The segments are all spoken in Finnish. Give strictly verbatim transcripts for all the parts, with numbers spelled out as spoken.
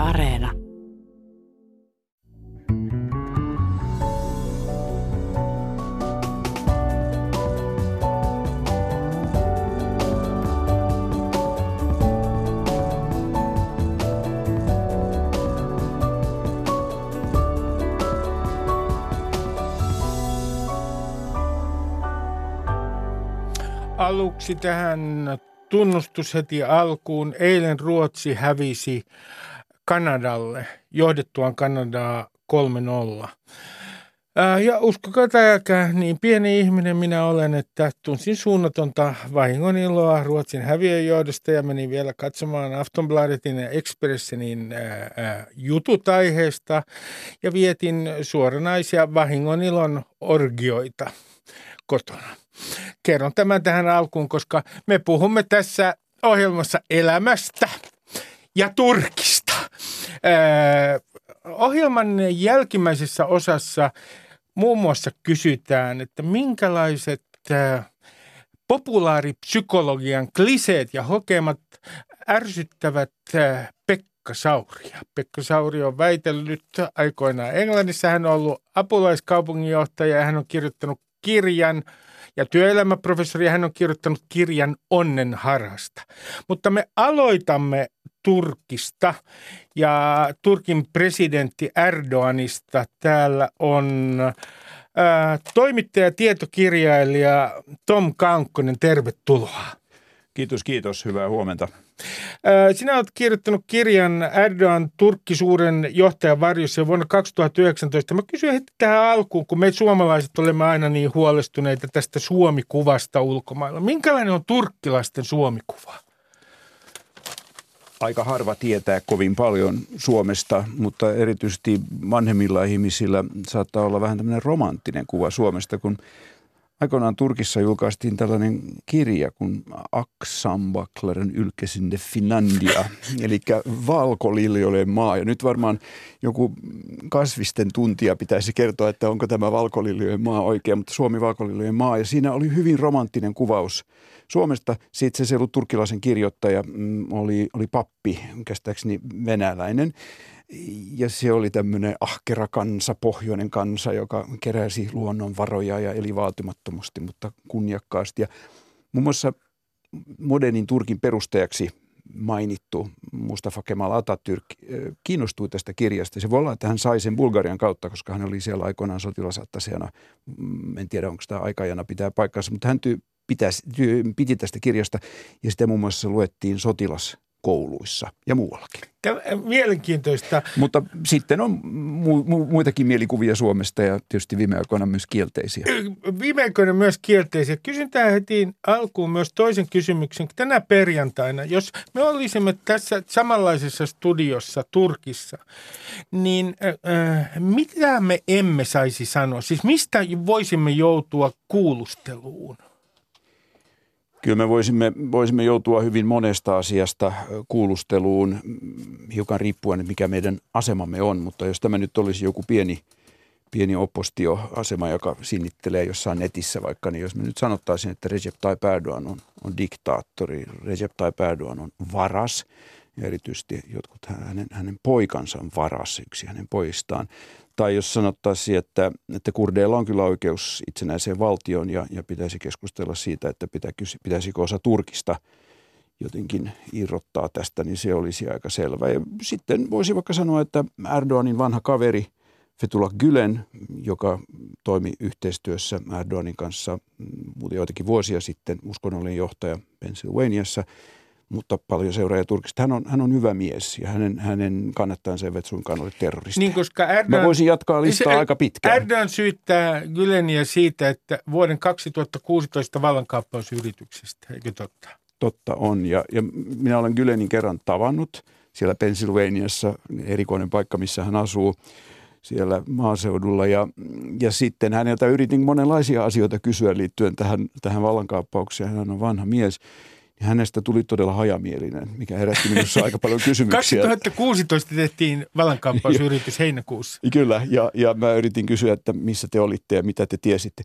Areena. Aluksi tähän tunnustus heti alkuun. Eilen Ruotsi hävisi Kanadalle, johdettuaan Kanadaa kolme nolla. Ja uskokaa tai älkää, niin pieni ihminen minä olen, että tunsin suunnatonta vahingoniloa Ruotsin häviön johdosta ja menin vielä katsomaan Aftonbladetin ja Expressenin ää, ää, jutut aiheesta ja vietin suoranaisia vahingonilon orgioita kotona. Kerron tämän tähän alkuun, koska me puhumme tässä ohjelmassa elämästä ja Turkista. Öö, ohjelman jälkimmäisessä osassa muun muassa kysytään, että minkälaiset öö, populaaripsykologian kliseet ja hokemat ärsyttävät öö, Pekka Sauria. Pekka Sauri on väitellyt aikoinaan Englannissa. Hän on ollut apulaiskaupunginjohtaja ja hän on kirjoittanut kirjan ja työelämäprofessori, hän on kirjoittanut kirjan Onnenharhasta. Mutta me aloitamme Turkista ja Turkin presidentti Erdoganista. Täällä on ää, toimittaja ja tietokirjailija Tom Kankkonen, tervetuloa. Kiitos, kiitos. Hyvää huomenta. Sinä olet kirjoittanut kirjan Erdogan Turkki-suuren johtajan varjossa vuonna kaksituhattayhdeksäntoista. Mä kysyn heti tähän alkuun, kun me suomalaiset olemme aina niin huolestuneita tästä Suomi-kuvasta ulkomailla. Minkälainen on turkkilaisten Suomi-kuva? Aika harva tietää kovin paljon Suomesta, mutta erityisesti vanhemmilla ihmisillä saattaa olla vähän tämmöinen romanttinen kuva Suomesta, kun aikoinaan Turkissa julkaistiin tällainen kirja kuin Aksambaklaren ylkesinde Finlandia, eli valkoliljojen maa. Ja nyt varmaan joku kasvisten tuntija pitäisi kertoa, että onko tämä valkoliljojen maa oikea, mutta Suomi valkoliljojen maa. Ja siinä oli hyvin romanttinen kuvaus Suomesta. Siitä se ollut turkilaisen kirjoittaja, oli, oli pappi, käsittääkseni venäläinen. Ja se oli tämmöinen ahkera kansa, pohjoinen kansa, joka keräsi luonnonvaroja ja eli vaatimattomasti, mutta kunniakkaasti. Ja muun muassa modernin Turkin perustajaksi mainittu Mustafa Kemal Atatürk kiinnostui tästä kirjasta. Se voi olla, että hän sai sen Bulgarian kautta, koska hän oli siellä aikoinaan sotilasattasijana. En tiedä, onko tämä aikajana pitää paikkansa, mutta hän ty, pitäisi, ty, piti tästä kirjasta ja sitä muun muassa luettiin sotilaskouluissa ja muuallakin. Mielenkiintoista. Mutta sitten on mu- mu- muitakin mielikuvia Suomesta ja tietysti viime aikoina myös kielteisiä. Viime aikoina myös kielteisiä. Kysyn tähän heti alkuun myös toisen kysymyksen. Tänä perjantaina, jos me olisimme tässä samanlaisessa studiossa Turkissa, niin äh, mitä me emme saisi sanoa? Siis mistä voisimme joutua kuulusteluun? Kyllä me voisimme, voisimme joutua hyvin monesta asiasta kuulusteluun, hiukan riippuen, mikä meidän asemamme on. Mutta jos tämä nyt olisi joku pieni, pieni oppositioasema, joka sinnittelee jossain netissä vaikka, niin jos me nyt sanottaisiin, että Recep Tayyip Erdogan on, on diktaattori, Recep Tayyip Erdogan on varas, ja erityisesti jotkut hänen, hänen poikansa on varas, yksi hänen poistaan. Tai jos sanottaisiin, että, että kurdeilla on kyllä oikeus itsenäiseen valtioon ja, ja pitäisi keskustella siitä, että pitää, pitäisikö osa Turkista jotenkin irrottaa tästä, niin se olisi aika selvä. Ja sitten voisi vaikka sanoa, että Erdoganin vanha kaveri Fethullah Gülen, joka toimi yhteistyössä Erdoganin kanssa joitakin vuosia sitten, uskonnollinen johtaja Pennsylvaniassa, mutta paljon seuraajia Turkista. Hän on, hän on hyvä mies ja hänen, hänen kannattajansa eivät suinkaan ole terroristeja. Niin, koska Erdogan, mä voisin jatkaa listaa se, aika pitkään. Erdogan syyttää Güleniä siitä, että vuoden kaksituhattakuusitoista vallankaappausyrityksestä, eikö totta? Totta on ja, ja minä olen Gülenin kerran tavannut siellä Pennsylvaniassa, erikoinen paikka, missä hän asuu siellä maaseudulla ja, ja sitten häneltä yritin monenlaisia asioita kysyä liittyen tähän, tähän vallankaappaukseen. Hän on vanha mies. Hänestä tuli todella hajamielinen, mikä herätti minussa aika paljon kysymyksiä. kaksituhattakuusitoista tehtiin vallankaappausyritys heinäkuussa. Kyllä, ja, ja mä yritin kysyä, että missä te olitte ja mitä te tiesitte.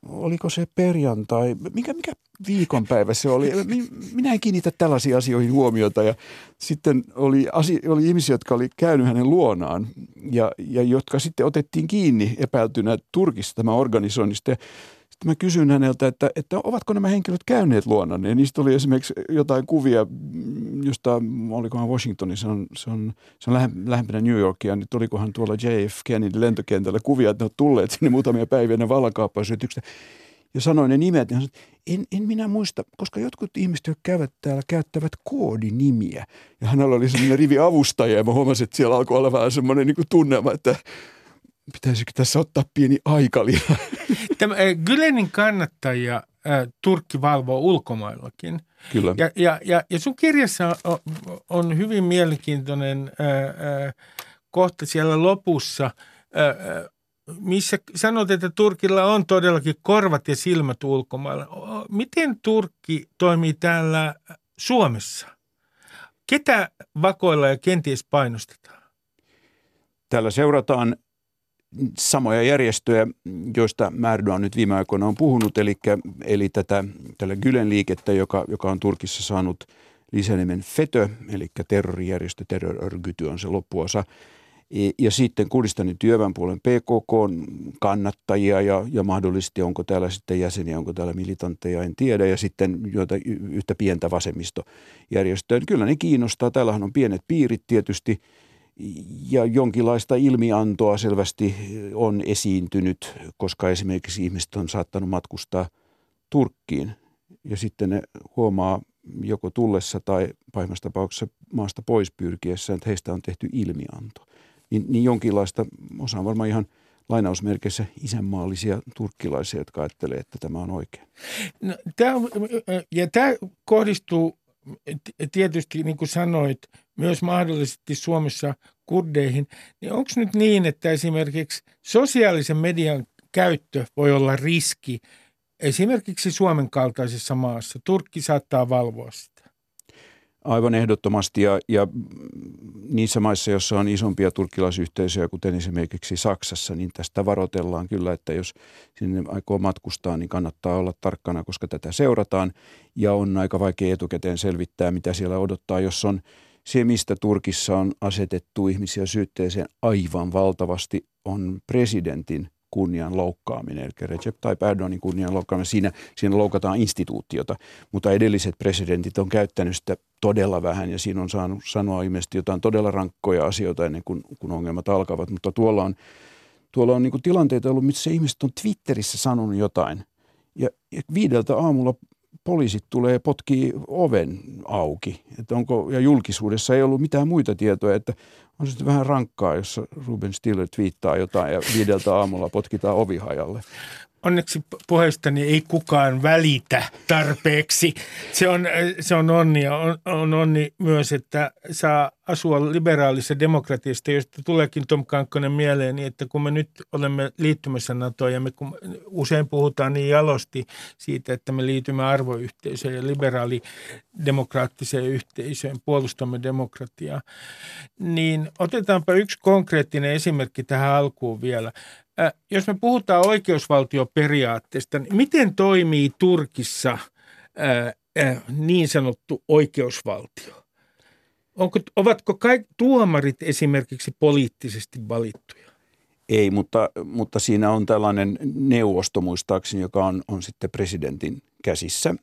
oliko se perjantai, mikä, mikä viikonpäivä se oli. Minä en kiinnitä tällaisiin asioihin huomiota ja sitten oli, asi, oli ihmisiä, jotka oli käynyt hänen luonaan ja, ja jotka sitten otettiin kiinni epäiltynä Turkissa tämä organisoinnista. Ja sitten mä kysyin häneltä, että, että ovatko nämä henkilöt käyneet luonanne. Ja niistä oli esimerkiksi jotain kuvia, josta olikohan Washingtonissa, se on, se on, se on lähempänä New Yorkia, niin olikohan tuolla J F Kennedy lentokentällä kuvia, että ne on tulleet sinne muutamia päiviä ennen vallankaappausyrityksestä. Ja sanoin ne nimet, ja sanoin, en, en minä muista, koska jotkut ihmiset, jotka käyvät täällä, käyttävät koodinimiä. Ja hänellä oli sellainen rivi avustajia, ja mä huomasin, että siellä alkoi olla vähän semmoinen niin kuin tunnelma, että pitäisikö tässä ottaa pieni aikalisä. Tämä Gülenin kannattajia äh, Turkki valvoo ulkomaillakin. Kyllä. Ja, ja, ja, ja sun kirjassa on, on hyvin mielenkiintoinen äh, äh, kohta siellä lopussa, äh, missä sanot, että Turkilla on todellakin korvat ja silmät ulkomailla. Miten Turkki toimii täällä Suomessa? Ketä vakoilla ja kenties painostetaan? Täällä seurataan samoja järjestöjä, joista Erdoğan nyt viime aikoina on puhunut, eli, eli tätä tällä Gülen liikettä, joka, joka on Turkissa saanut lisänimen FETÖ, eli terrorijärjestö, terrorörgyty on se loppuosa. Ja sitten Kurdistanin työväenpuolen P K K:n kannattajia ja, ja mahdollisesti onko täällä sitten jäseniä, onko täällä militantteja, en tiedä. Ja sitten joita, yhtä pientä vasemmistojärjestöä. Kyllä ne kiinnostaa. Täällähän on pienet piirit tietysti ja jonkinlaista ilmiantoa selvästi on esiintynyt, koska esimerkiksi ihmiset on saattanut matkustaa Turkkiin ja sitten ne huomaa joko tullessa tai pahimmassa tapauksessa maasta pois pyrkiessä, että heistä on tehty ilmianto. Niin, niin jonkinlaista, osa on varmaan ihan lainausmerkeissä isänmaallisia turkkilaisia, jotka ajattelee, että tämä on oikein. No, tämä, ja tämä kohdistuu tietysti, niin kuin sanoit, myös mahdollisesti Suomessa kurdeihin. Niin onko nyt niin, että esimerkiksi sosiaalisen median käyttö voi olla riski esimerkiksi Suomen kaltaisessa maassa? Turkki saattaa valvoa sitä. Aivan ehdottomasti ja, ja niissä maissa, joissa on isompia turkkilaisyhteisöjä, kuten esimerkiksi Saksassa, niin tästä varoitellaan kyllä, että jos sinne aikoo matkustaa, niin kannattaa olla tarkkana, koska tätä seurataan ja on aika vaikea etukäteen selvittää, mitä siellä odottaa, jos on se, mistä Turkissa on asetettu ihmisiä syytteeseen aivan valtavasti, on presidentin kunnian loukkaaminen, eli Recep Tayyip Erdoğanin kunnian loukkaaminen. Siinä, siinä loukataan instituutiota, mutta edelliset presidentit on käyttänyt sitä todella vähän ja siinä on saanut sanoa ilmeisesti jotain todella rankkoja asioita ennen kuin kun ongelmat alkavat. Mutta tuolla on, tuolla on niin kuin tilanteita ollut, missä ihmiset on Twitterissä sanonut jotain ja, ja viideltä aamulla poliisit tulee potkii oven auki. Että onko, ja julkisuudessa ei ollut mitään muita tietoja, että on sitten vähän rankkaa, jos Ruben Stiller twiittaa jotain ja viideltä aamulla potkitaan ovihajalle. Onneksi puheestani ei kukaan välitä tarpeeksi. Se on, se on onni ja on, on onni myös, että saa asua liberaalissa demokratiasta, josta tuleekin Tom Kankkonen mieleen, niin että kun me nyt olemme liittymässä NATOon ja me kun usein puhutaan niin jalosti siitä, että me liitymme arvoyhteisöön ja liberaalidemokraattiseen yhteisöön, puolustamme demokratiaa, niin otetaanpa yksi konkreettinen esimerkki tähän alkuun vielä. Äh, jos me puhutaan oikeusvaltioperiaatteesta, niin miten toimii Turkissa äh, äh, niin sanottu oikeusvaltio? Onko, ovatko kaikki tuomarit esimerkiksi poliittisesti valittuja? Ei, mutta, mutta siinä on tällainen neuvosto muistaakseni, joka on, on sitten presidentin käsissä.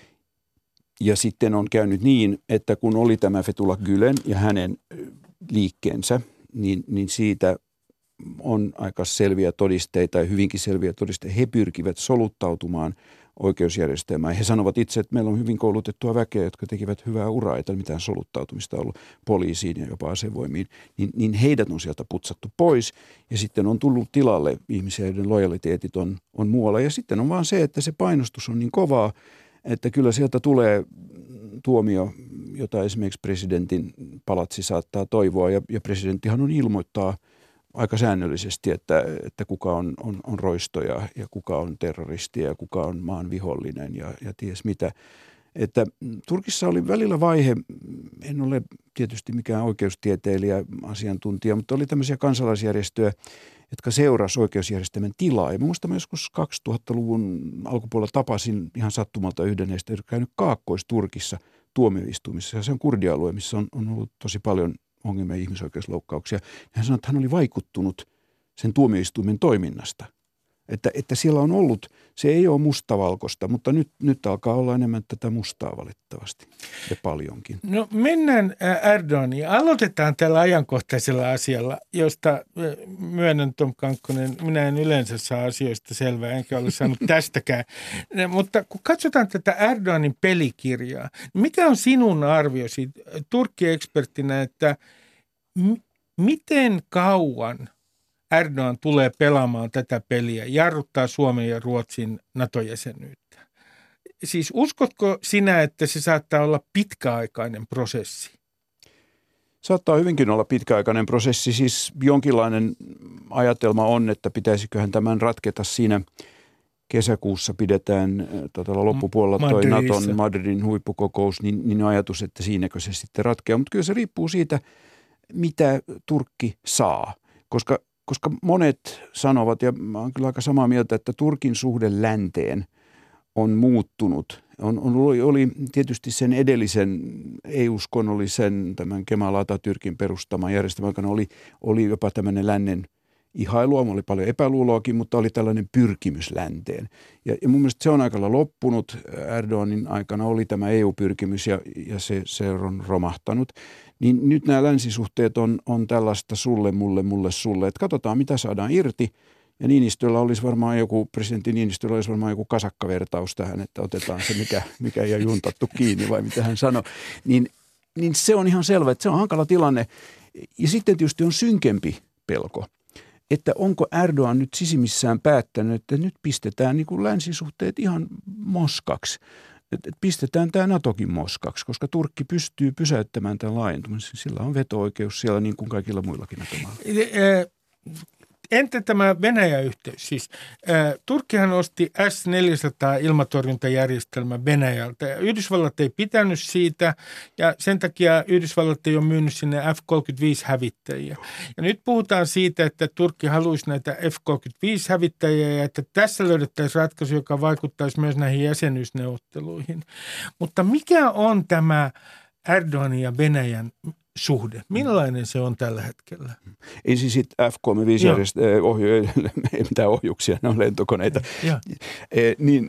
Ja sitten on käynyt niin, että kun oli tämä Fethullah Gülen ja hänen liikkeensä, niin, niin siitä on aika selviä todisteita ja hyvinkin selviä todisteita. He pyrkivät soluttautumaan oikeusjärjestelmään. He sanovat itse, että meillä on hyvin koulutettua väkeä, jotka tekivät hyvää uraa, ei mitään soluttautumista ollut poliisiin ja jopa asevoimiin. Niin, niin heidät on sieltä putsattu pois ja sitten on tullut tilalle ihmisiä, joiden lojaliteetit on, on muualla. Ja sitten on vaan se, että se painostus on niin kovaa, että kyllä sieltä tulee tuomio, jota esimerkiksi presidentin palatsi saattaa toivoa ja, ja presidenttihan on ilmoittaa aika säännöllisesti, että, että kuka on, on, on roistoja ja kuka on terroristi ja kuka on maan vihollinen ja, ja ties mitä. Että Turkissa oli välillä vaihe, en ole tietysti mikään oikeustieteilijä, asiantuntija, mutta oli tämmöisiä kansalaisjärjestöjä, jotka seurasivat oikeusjärjestelmän tilaa. Ja muistan joskus kaksituhattaluvun alkupuolella tapasin ihan sattumalta yhden heistä, joka on käynyt Kaakkois-Turkissa tuomioistuimissa. Ja se on kurdialue, missä on, on ollut tosi paljon ongelmia ja ihmisoikeusloukkauksia. Ja hän sanoi, että hän oli vaikuttunut sen tuomioistuimen toiminnasta. Että, että siellä on ollut, se ei ole mustavalkoista, mutta nyt, nyt alkaa olla enemmän tätä mustaa valitettavasti ja paljonkin. No mennään Erdoganiin. Aloitetaan tällä ajankohtaisella asialla, josta myönnän Tom Kankkonen, minä en yleensä saa asioista selvää, enkä ole saanut tästäkään. Mutta kun katsotaan tätä Erdoganin pelikirjaa, mikä on sinun arviosi Turkki-ekspertinä, että m- miten kauan Erdogan tulee pelaamaan tätä peliä, jarruttaa Suomen ja Ruotsin NATO-jäsenyyttä? Siis uskotko sinä, että se saattaa olla pitkäaikainen prosessi? Saattaa hyvinkin olla pitkäaikainen prosessi. Siis jonkinlainen ajatelma on, että pitäisiköhän tämän ratketa siinä kesäkuussa pidetään tota, loppupuolella toi Naton Madridin huippukokous, niin, niin ajatus, että siinäkö se sitten ratkeaa. Mutta kyllä se riippuu siitä, mitä Turkki saa, koska Koska monet sanovat, ja mä olen kyllä aika samaa mieltä, että Turkin suhde länteen on muuttunut. On, on, oli tietysti sen edellisen ei-uskonnollisen, tämän Kemal Atatürkin perustaman järjestelmän aikana oli, oli jopa tämmöinen lännen ihailua, oli paljon epäluuloakin, mutta oli tällainen pyrkimys länteen. Ja, ja mun mielestä se on aika lailla loppunut. Erdoganin aikana oli tämä E U-pyrkimys ja, ja se, se on romahtanut. Niin nyt nämä länsisuhteet on, on tällaista sulle, mulle, mulle, sulle. Että katsotaan, mitä saadaan irti. Ja Niinistöllä olisi varmaan joku, presidentti Niinistöllä olisi varmaan joku kasakkavertaus tähän, että otetaan se, mikä, mikä ei ole juntattu kiinni, vai mitä hän sanoi. Niin, niin se on ihan selvä, että se on hankala tilanne. Ja sitten tietysti on synkempi pelko, että onko Erdogan nyt sisimissään päättänyt, että nyt pistetään niin kuin länsisuhteet ihan moskaksi. Että pistetään tämä NATOkin moskaksi, koska Turkki pystyy pysäyttämään tämän laajentumisen. Sillä on veto-oikeus siellä niin kuin kaikilla muillakin NATO-mailla. Entä tämä Venäjä-yhteys? Siis, ä, Turkkihan osti S neljäsataa ilmatorjuntajärjestelmä Venäjältä ja Yhdysvallat ei pitänyt siitä ja sen takia Yhdysvallat ei ole myynyt sinne F kolmekymmentäviisi-hävittäjiä. Ja nyt puhutaan siitä, että Turkki haluaisi näitä F kolmekymmentäviisi-hävittäjiä ja että tässä löydettäisiin ratkaisu, joka vaikuttaisi myös näihin jäsenyysneuvotteluihin. Mutta mikä on tämä Erdoganin ja Venäjän suhde? Millainen se on tällä hetkellä? Ei siis F kolmekymmentäviisi ohju, ei mitään ohjuksia, ne on lentokoneita. E, niin,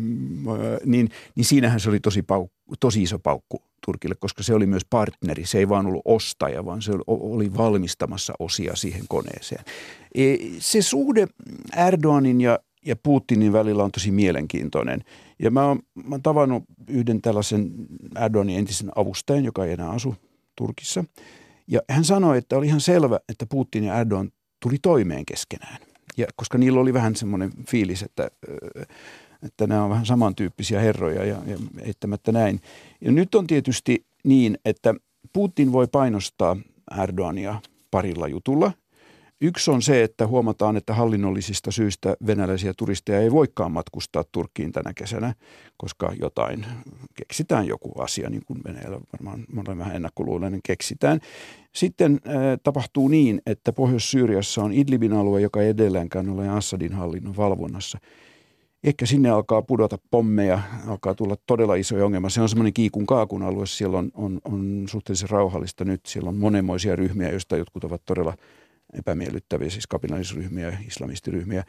niin, niin siinähän se oli tosi, paukku, tosi iso paukku Turkille, koska se oli myös partneri. Se ei vaan ollut ostaja, vaan se oli valmistamassa osia siihen koneeseen. E, se suhde Erdoganin ja, ja Putinin välillä on tosi mielenkiintoinen. Ja mä oon, mä oon tavannut yhden tällaisen Erdoganin entisen avustajan, joka ei enää asu Turkissa. Ja hän sanoi, että oli ihan selvä, että Putin ja Erdogan tuli toimeen keskenään. Ja koska niillä oli vähän semmoinen fiilis, että, että nämä on vähän samantyyppisiä herroja ja, ja eittämättä näin. Ja nyt on tietysti niin, että Putin voi painostaa Erdogania parilla jutulla. Yksi on se, että huomataan, että hallinnollisista syistä venäläisiä turisteja ei voikaan matkustaa Turkkiin tänä kesänä, koska jotain keksitään joku asia, niin kuin Venäjällä varmaan monen vähän ennakkoluuloinen keksitään. Sitten äh, tapahtuu niin, että Pohjois-Syyriassa on Idlibin alue, joka ei edelläänkään ole Assadin hallinnon valvonnassa. Ehkä sinne alkaa pudota pommeja, alkaa tulla todella isoja ongelmia. Se on semmoinen kiikun kaakun alue, siellä on, on, on suhteellisen rauhallista nyt. Siellä on monenmoisia ryhmiä, joista jotkut ovat todella epämiellyttäviä, siis kapinallisryhmiä ja islamistiryhmiä.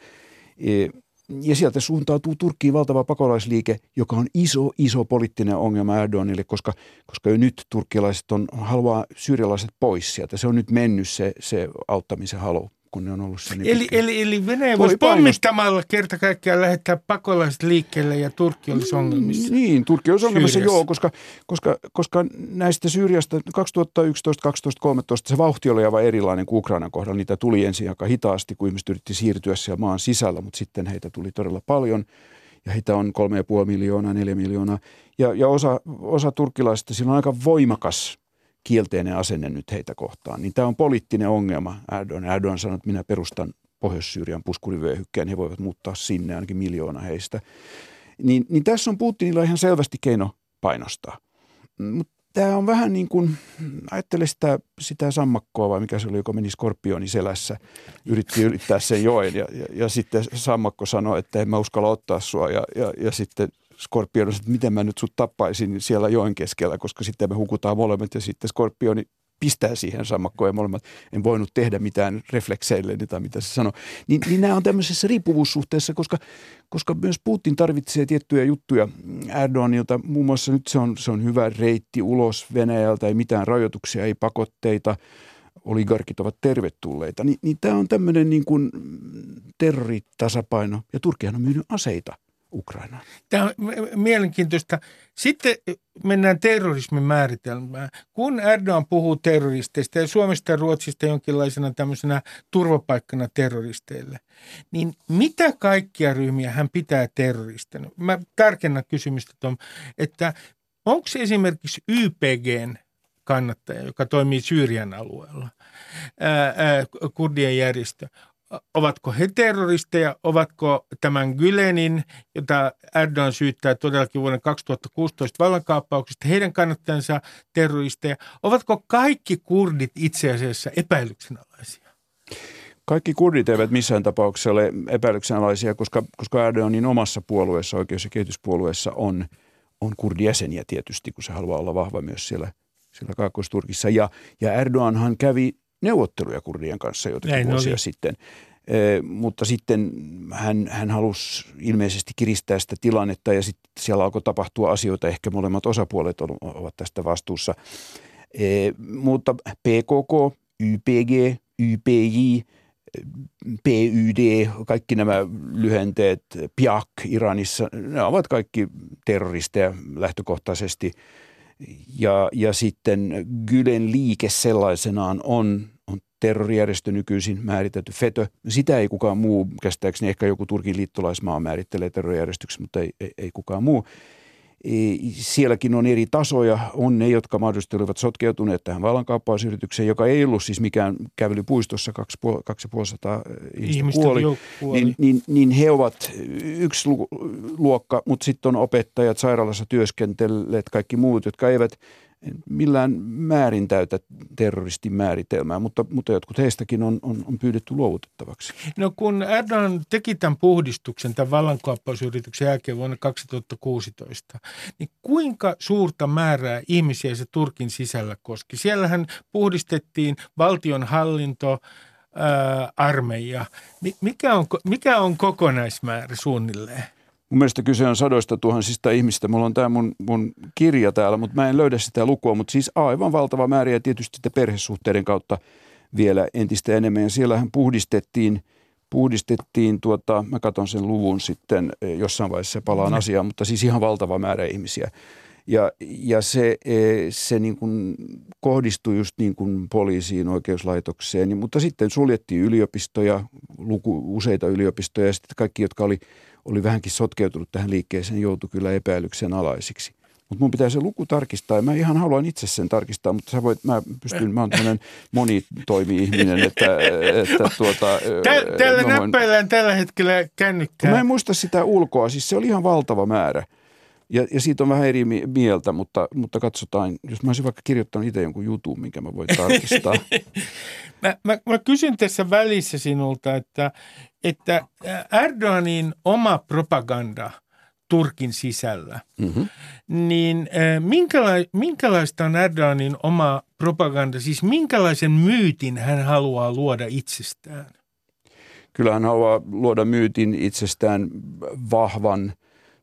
Ja sieltä suuntautuu Turkkiin valtava pakolaisliike, joka on iso, iso poliittinen ongelma Erdoganille, koska, koska jo nyt turkkilaiset on, haluaa syyrialaiset pois sieltä. Se on nyt mennyt se, se auttamisen halu, kun ne on ollut sen. Eli, eli, eli Venäjä voisi pommittamalla kerta kaikkiaan lähettää pakolaiset liikkeelle ja Turkki olisi ongelmissa. Niin, Turkki olisi ongelmissa, Syyriassa. Joo, koska, koska, koska näistä Syyriasta kaksituhattayksitoista kaksituhattakolmetoista se vauhti oli aivan erilainen kuin Ukrainan kohdalla. Niitä tuli ensin aika hitaasti, kun ihmiset yritti siirtyä siellä maan sisällä, mutta sitten heitä tuli todella paljon. Ja heitä on kolme ja puoli miljoonaa, neljä miljoonaa. Ja, ja osa, osa turkkilaisista, sillä on aika voimakas kielteinen asenne nyt heitä kohtaan. Niin tämä on poliittinen ongelma. Erdogan, Erdogan sanoi, että minä perustan Pohjois-Syyrian puskurivyöhykkeen, he voivat muuttaa sinne ainakin miljoona heistä. Niin, niin tässä on Putinilla ihan selvästi keino painostaa. Mutta tämä on vähän niin kuin, ajattele sitä, sitä sammakkoa vai mikä se oli, joka meni skorpionin selässä, yritti ylittää sen joen ja, ja, ja sitten sammakko sanoi, että en mä uskalla ottaa sua ja, ja, ja sitten skorpioni, että miten mä nyt sut tappaisin siellä joen keskellä, koska sitten me hukutaan molemmat ja sitten skorpioni pistää siihen sammakkoon ja molemmat en voinut tehdä mitään reflekseille tai mitä se sanoi. Niin, niin nämä on tämmöisessä riippuvuussuhteessa, koska, koska myös Putin tarvitsee tiettyjä juttuja Erdoganilta. Muun muassa nyt se on, se on hyvä reitti ulos Venäjältä, ei mitään rajoituksia, ei pakotteita, oligarkit ovat tervetulleita. Ni, niin tämä on tämmöinen niin kuin terroritasapaino ja Turkkihan on myynyt aseita Ukrainaan. Tämä on mielenkiintoista. Sitten mennään terrorismin määritelmään. Kun Erdogan puhuu terroristeista ja Suomesta ja Ruotsista jonkinlaisena tämmöisenä turvapaikkana terroristeille, niin mitä kaikkia ryhmiä hän pitää terroristina? Mä tarkennan kysymystä, Tom, että onko se esimerkiksi Y P G:n kannattaja, joka toimii Syyrian alueella, ää, ää, kurdien järjestö? Ovatko he terroristeja, ovatko tämän Gülenin, jota Erdogan syyttää todellakin vuoden kaksituhattakuusitoista vallankaappauksesta, heidän kannattajansa terroristeja, ovatko kaikki kurdit itse asiassa epäilyksenalaisia? Kaikki kurdit eivät missään tapauksessa ole epäilyksenalaisia, koska, koska Erdoganin omassa puolueessa, oikeus- ja kehityspuolueessa on, on kurdijäseniä tietysti, kun se haluaa olla vahva myös siellä, siellä Kaakkois-Turkissa. Ja, ja Erdoganhan kävi neuvotteluja kurdien kanssa joitakin Näin vuosia oli. sitten, e, mutta sitten hän, hän halusi ilmeisesti kiristää sitä tilannetta ja sitten siellä alkoi tapahtua asioita, ehkä molemmat osapuolet ovat tästä vastuussa. E, mutta P K K, Y P G, Y P J, P Y D, kaikki nämä lyhenteet, P I A K Iranissa, ne ovat kaikki terroristeja lähtökohtaisesti. Ja, ja sitten Gülen liike sellaisenaan on, on terrorijärjestö nykyisin määritelty FETÖ. Sitä ei kukaan muu, käsittääkseni ehkä joku Turkin liittolaismaa määrittelee terrorijärjestöksi, mutta ei, ei, ei kukaan muu. Sielläkin on eri tasoja. On ne, jotka mahdollisesti olivat sotkeutuneet tähän vallankaappausyritykseen, joka ei ollut siis mikään kävelypuistossa, kaksi ja puoli sataa ihmistä kuoli. Niin, niin, niin he ovat yksi luokka, mutta sitten on opettajat, sairaalassa työskentelleet, kaikki muut, jotka eivät millään määrin täytä terroristin määritelmää, mutta, mutta jotkut heistäkin on, on, on pyydetty luovutettavaksi. No kun Erdogan teki tämän puhdistuksen, tämän vallankaappausyrityksen jälkeen vuonna kaksituhattakuusitoista, niin kuinka suurta määrää ihmisiä se Turkin sisällä koski? Siellähän puhdistettiin valtionhallinto, ää, armeija. Mikä on, mikä on kokonaismäärä suunnilleen? Mun mielestä kyse on sadoista tuhansista ihmistä. Mulla on tämä mun, mun kirja täällä, mutta mä en löydä sitä lukua. Mutta siis aivan valtava määrä ja tietysti sitten perhesuhteiden kautta vielä entistä enemmän. Ja siellähän puhdistettiin, puhdistettiin tuota, mä katson sen luvun sitten jossain vaiheessa palaan asiaan, mutta siis ihan valtava määrä ihmisiä. Ja, ja se, se niin kuin kohdistui just niin kuin poliisiin, oikeuslaitokseen, mutta sitten suljettiin yliopistoja, luku, useita yliopistoja ja sitten kaikki, jotka oli oli vähänkin sotkeutunut tähän liikkeeseen, joutui kyllä epäilyksen alaisiksi. Mutta mun pitää se luku tarkistaa ja mä ihan haluan itse sen tarkistaa, mutta sä voit, mä pystyn, mä oon tämmöinen monitoimi-ihminen, että, että tuota... Tä, tällä voin, näppäillään tällä hetkellä kännykkää. Mä en muista sitä ulkoa, siis se oli ihan valtava määrä. Ja, ja siitä on vähän eri mieltä, mutta, mutta katsotaan, jos mä olisin vaikka kirjoittanut itse jonkun jutun, minkä mä voin tarkistaa. mä, mä, mä kysyn tässä välissä sinulta, että, että Erdoganin oma propaganda Turkin sisällä, mm-hmm. niin minkäla- minkälaista on Erdoganin oma propaganda, siis minkälaisen myytin hän haluaa luoda itsestään? Kyllä hän haluaa luoda myytin itsestään vahvan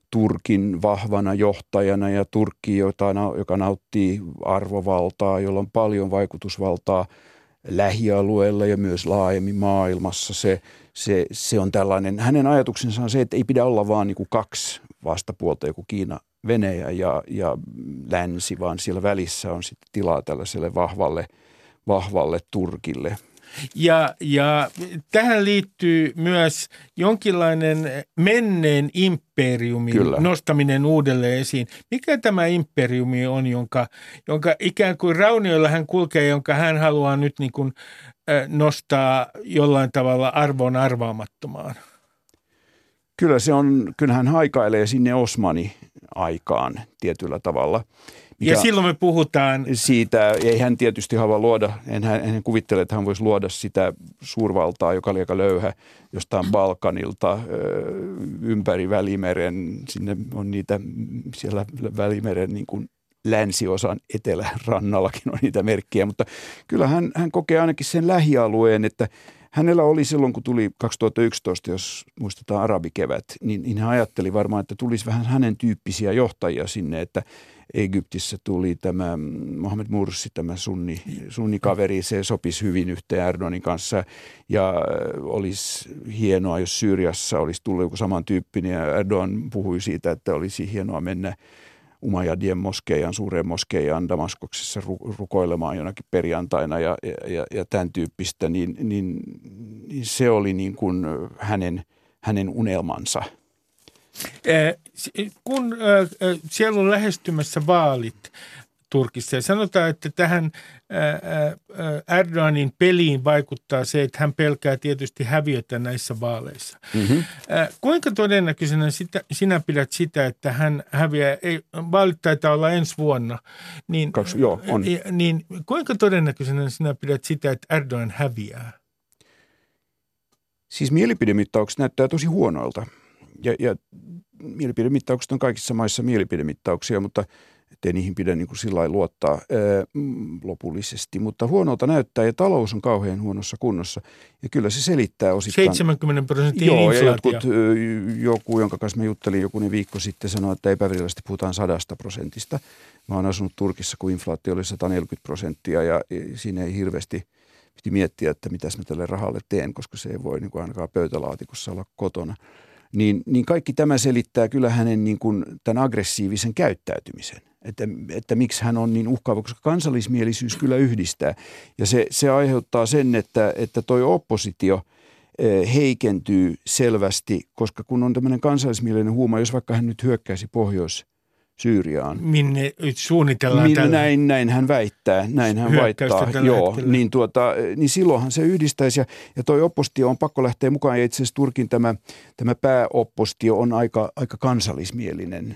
Turkin vahvana johtajana ja Turkki, jota, joka nauttii arvovaltaa, jolla on paljon vaikutusvaltaa lähialueella ja myös laajemmin maailmassa. Se, se, se on tällainen, hänen ajatuksensa on se, että ei pidä olla vaan niin kuin kaksi vastapuolta, joku Kiina, Venäjä ja, ja länsi, vaan siellä välissä on sitten tilaa tällaiselle vahvalle, vahvalle Turkille. Ja, ja tähän liittyy myös jonkinlainen menneen imperiumin Kyllä. nostaminen uudelleen esiin. Mikä tämä imperiumi on, jonka, jonka ikään kuin raunioilla hän kulkee, jonka hän haluaa nyt niin kuin, äh, nostaa jollain tavalla arvoon arvaamattomaan? Kyllä se on, kyllähän haikailee sinne Osmani-aikaan tietyllä tavalla. Ja silloin me puhutaan siitä, ei hän tietysti halua luoda, en hän, en hän kuvittele, että hän voisi luoda sitä suurvaltaa, joka oli aika löyhä jostain Balkanilta ympäri Välimeren. Sinne on niitä siellä Välimeren niin kuin länsiosan etelärannallakin on niitä merkkejä, mutta kyllä hän, hän kokee ainakin sen lähialueen, että hänellä oli silloin, kun tuli kaksituhattayksitoista, jos muistetaan arabikevät, niin, niin hän ajatteli varmaan, että tulisi vähän hänen tyyppisiä johtajia sinne, että Egyptissä tuli tämä Mohamed Mursi, tämä sunni, sunnikaveri, se sopisi hyvin yhteen Erdoganin kanssa ja olisi hienoa, jos Syyriassa olisi tullut joku samantyyppinen ja Erdogan puhui siitä, että olisi hienoa mennä Umayyadien moskeijaan, suureen moskeijaan Damaskoksessa rukoilemaan jonakin perjantaina ja, ja, ja tämän tyyppistä, niin, niin, niin se oli niin kuin hänen, hänen unelmansa. Kun siellä on lähestymässä vaalit Turkissa ja sanotaan, että tähän Erdoganin peliin vaikuttaa se, että hän pelkää tietysti häviötä näissä vaaleissa. Mm-hmm. Kuinka todennäköisenä sitä, sinä pidät sitä, että hän häviää, ei, vaalit taitaa olla ensi vuonna, niin, Kaksi, joo, on. niin kuinka todennäköisenä sinä pidät sitä, että Erdogan häviää? Siis mielipidemittaukset näyttää tosi huonoilta ja, ja mielipidemittaukset on kaikissa maissa mielipidemittauksia, mutta ettei niihin pidä niin kuin sillä lailla luottaa ää, lopullisesti, mutta huonolta näyttää ja talous on kauhean huonossa kunnossa ja kyllä se selittää osittain. seitsemänkymmentä prosenttia Joo, inflaatio. ja jotkut, joku, jonka kanssa mä juttelin jokunen viikko sitten, sanoi, että epävirallisesti puhutaan sadasta prosentista. Mä oon asunut Turkissa, kun inflaatio oli sata neljäkymmentä prosenttia ja siinä ei hirveästi piti miettiä, että mitäs mä tälle rahalle teen, koska se ei voi niin kuin ainakaan pöytälaatikossa olla kotona. Niin, niin kaikki tämä selittää kyllä hänen niin kuin tämän aggressiivisen käyttäytymisen, että, että miksi hän on niin uhkaava, koska kansallismielisyys kyllä yhdistää. Ja se, se aiheuttaa sen, että, että toi oppositio heikentyy selvästi, koska kun on tämmöinen kansallismielinen huuma, jos vaikka hän nyt hyökkäisi Pohjois-Syyriaan. Minne suunnitellaan min, tällä? Näin, näin hän väittää, näin hän väittää, joo, niin, tuota, niin silloinhan se yhdistäisi ja, ja toi oppositio on pakko lähteä mukaan ja itse asiassa Turkin tämä, tämä pääoppositio on aika, aika kansallismielinen.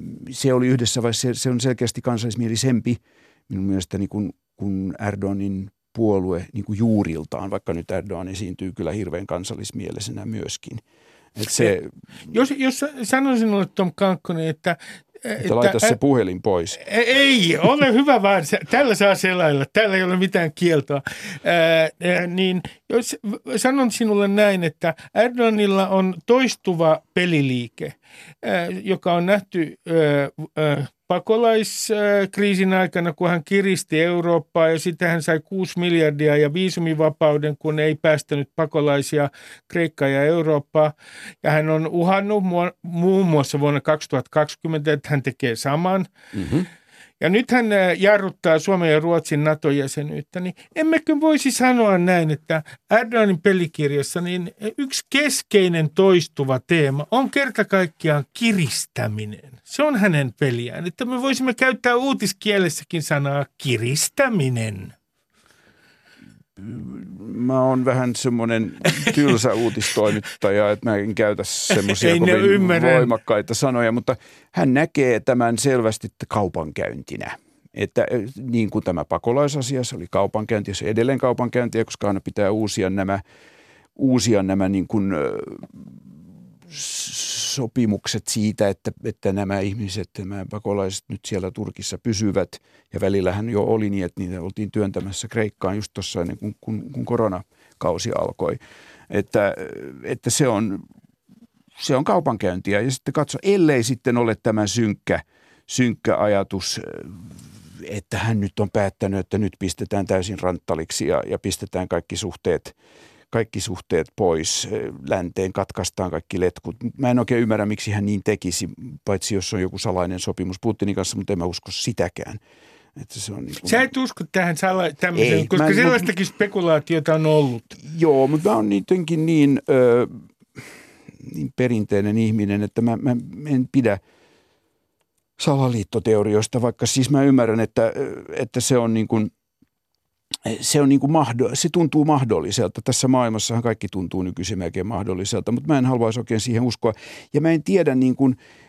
Se oli yhdessä vaiheessa, se, se on selkeästi kansallismielisempi minun mielestäni kuin, kuin Erdoganin puolue niin kuin juuriltaan, vaikka nyt Erdogan esiintyy kyllä hirveän kansallismielisenä myöskin. Et se, jos, jos sanoisin sinulle, Tom Kankkonen, että Että laita se puhelin pois. Ei, ole hyvä vaan. Tällä saa selailla. Täällä ei ole mitään kieltoa. Ää, niin jos sanon sinulle näin, että Erdoganilla on toistuva peliliike, ää, joka on nähty ää, ää, pakolaiskriisin aikana, kun hän kiristi Eurooppaa ja sitten hän sai kuusi miljardia ja viisumivapauden, kun ei päästänyt pakolaisia Kreikkaan ja Eurooppaa. Ja hän on uhannut muun muassa vuonna kaksituhattakaksikymmentä, että hän tekee saman. Mm-hmm. Ja nyt hän jarruttaa Suomen ja Ruotsin NATO-jäsenyyttä, niin emmekö voisi sanoa näin, että Erdoganin pelikirjassa niin yksi keskeinen toistuva teema on kerta kaikkiaan kiristäminen. Se on hänen peliään, että me voisimme käyttää uutiskielessäkin sanaa kiristäminen. Mä oon vähän semmoinen tylsä uutistoimittaja, että mä en käytä semmoisia kovin ymmärrän. voimakkaita sanoja, mutta hän näkee tämän selvästi kaupankäyntinä. Että niin kuin tämä pakolaisasia, se oli kaupankäynti ja se edelleen kaupankäyntiä, koska aina pitää uusia nämä, uusia nämä niin kuin sopimukset siitä, että, että nämä ihmiset, nämä pakolaiset nyt siellä Turkissa pysyvät. Ja välillähän jo oli niin, että niitä oltiin työntämässä Kreikkaan just tuossa ennen kuin kun, kun koronakausi alkoi. Että, että se on, se on kaupankäyntiä. Ja sitten katso, ellei sitten ole tämä synkkä, synkkä ajatus, että hän nyt on päättänyt, että nyt pistetään täysin ranttaliksi ja, ja pistetään kaikki suhteet Kaikki suhteet pois, länteen katkaistaan kaikki letkut. Mä en oikein ymmärrä, miksi hän niin tekisi, paitsi jos on joku salainen sopimus Putinin kanssa, mutta en mä usko sitäkään. Että se on niin kuin... Sä et usko tähän sala- tämmöiseen, koska mä, sellaistakin mä, spekulaatiota on ollut. Joo, mutta mä oon niidenkin niin, ö, niin perinteinen ihminen, että mä, mä en pidä salaliittoteorioista, vaikka siis mä ymmärrän, että, että se on niin kuin Se, on niin kuin mahdo, se tuntuu mahdolliselta. Tässä maailmassahan kaikki tuntuu nykyisin melkein mahdolliselta, mutta mä en haluaisi oikein siihen uskoa. Ja mä en tiedä, niin kuin,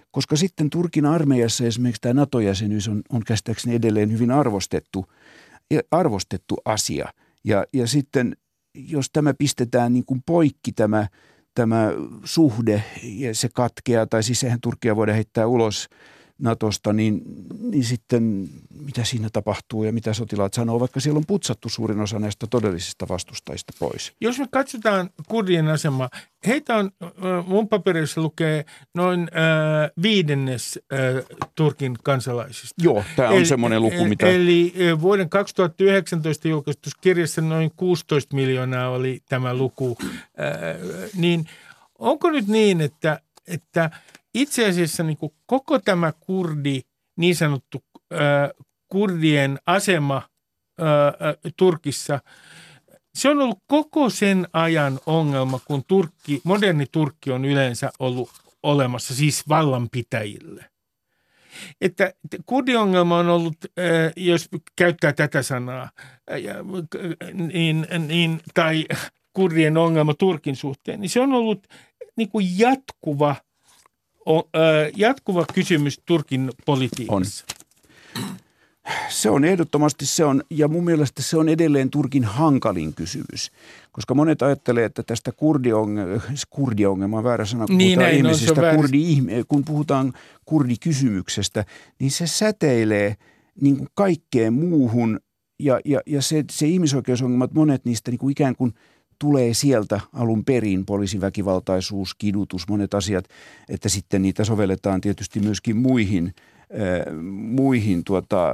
koska sitten Turkin armeijassa esimerkiksi tämä NATO-jäsenyys on, on käsittääkseni edelleen hyvin arvostettu, arvostettu asia. Ja, ja sitten jos tämä pistetään niin kuin poikki tämä, tämä suhde ja se katkeaa, tai siis eihän Turkkia voida heittää ulos Natosta, niin, niin sitten mitä siinä tapahtuu ja mitä sotilaat sanoo, vaikka siellä on putsattu suurin osa näistä todellisista vastustajista pois. Jos me katsotaan kurdien asemaa, heitä on, mun paperissa lukee noin äh, viidennes äh, Turkin kansalaisista. Joo, tämä on eli, semmoinen luku, mitä... Eli vuoden kaksituhattayhdeksäntoista julkaistussa kirjassa noin kuusitoista miljoonaa oli tämä luku. Äh, niin onko nyt niin, että, että itse asiassa niin kuin koko tämä kurdi, niin sanottu äh, kurdien asema äh, Turkissa, se on ollut koko sen ajan ongelma, kun Turkki, moderni Turkki on yleensä ollut olemassa, siis vallanpitäjille. Että kurdiongelma on ollut, äh, jos käyttää tätä sanaa, äh, niin, niin, tai kurdien ongelma Turkin suhteen, niin se on ollut niin kuin jatkuva On, ö, jatkuva kysymys Turkin politiikassa. On. Se on ehdottomasti se on, ja mun mielestä se on edelleen Turkin hankalin kysymys, koska monet ajattelee, että tästä kurdiongelmaa, kurdiongelma on väärä sana, kun niin puhutaan näin, ihmisistä, no, kurdi, kun puhutaan kurdikysymyksestä, niin se säteilee niin kuin kaikkeen muuhun, ja, ja, ja se, se ihmisoikeusongelmat, monet niistä niin kuin ikään kuin tulee sieltä alun perin, poliisiväkivaltaisuus, kidutus, monet asiat, että sitten niitä sovelletaan tietysti myöskin muihin, äh, muihin tuota,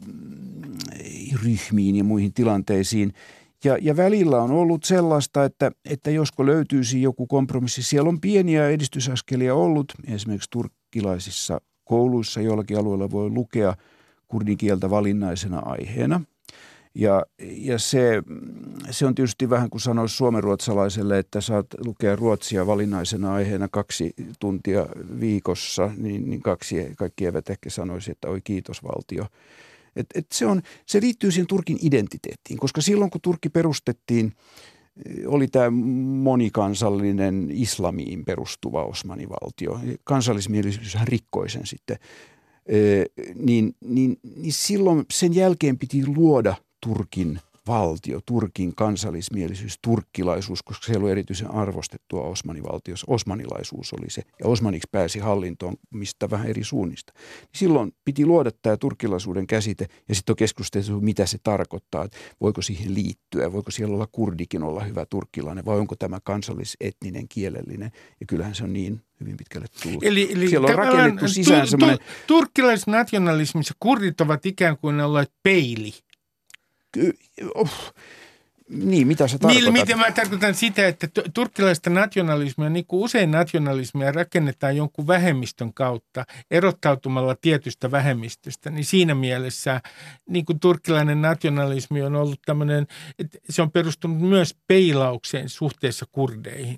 ryhmiin ja muihin tilanteisiin. Ja, ja välillä on ollut sellaista, että, että josko löytyisi joku kompromissi. Siellä on pieniä edistysaskelia ollut, esimerkiksi turkkilaisissa kouluissa jollakin alueella voi lukea kurdin kieltä valinnaisena aiheena. Ja, ja se, se on tietysti vähän kuin sanoisi suomenruotsalaiselle, että saat lukea ruotsia valinnaisena aiheena kaksi tuntia viikossa, niin, niin kaksi, kaikki eivät ehkä sanoisi, että oi kiitos valtio. Et, et se, on, se liittyy siihen Turkin identiteettiin, koska silloin kun Turkki perustettiin, oli tämä monikansallinen islamiin perustuva Osmanivaltio. Kansallismielisyyshän rikkoi sen sitten. E, niin, niin, niin silloin sen jälkeen piti luoda Turkin valtio, Turkin kansallismielisyys, turkkilaisuus, koska se oli erityisen arvostettua Osmanivaltiossa. Osmanilaisuus oli se, ja osmaniksi pääsi hallintoon mistä vähän eri suunnista. Silloin piti luoda tämä turkkilaisuuden käsite, ja sitten on keskusteltu, mitä se tarkoittaa, että voiko siihen liittyä, voiko siellä olla kurdikin olla hyvä turkkilainen, vai onko tämä kansallisetninen, kielellinen, ja kyllähän se on niin hyvin pitkälle tullut. Eli, eli siellä on rakennettu sisään tu, semmoinen... Tu, turkkilaisnationalismissa kurdit ovat ikään kuin olleet peili. Ky- oh. Niin, mitä sä tarkoitat? Miten mä tarkoitan sitä, että turkkilaista nationalismia, niin kuin usein nationalismia rakennetaan jonkun vähemmistön kautta, erottautumalla tietystä vähemmistöstä, niin siinä mielessä niin kuin turkkilainen nationalismi on ollut tämmöinen, että se on perustunut myös peilaukseen suhteessa kurdeihin.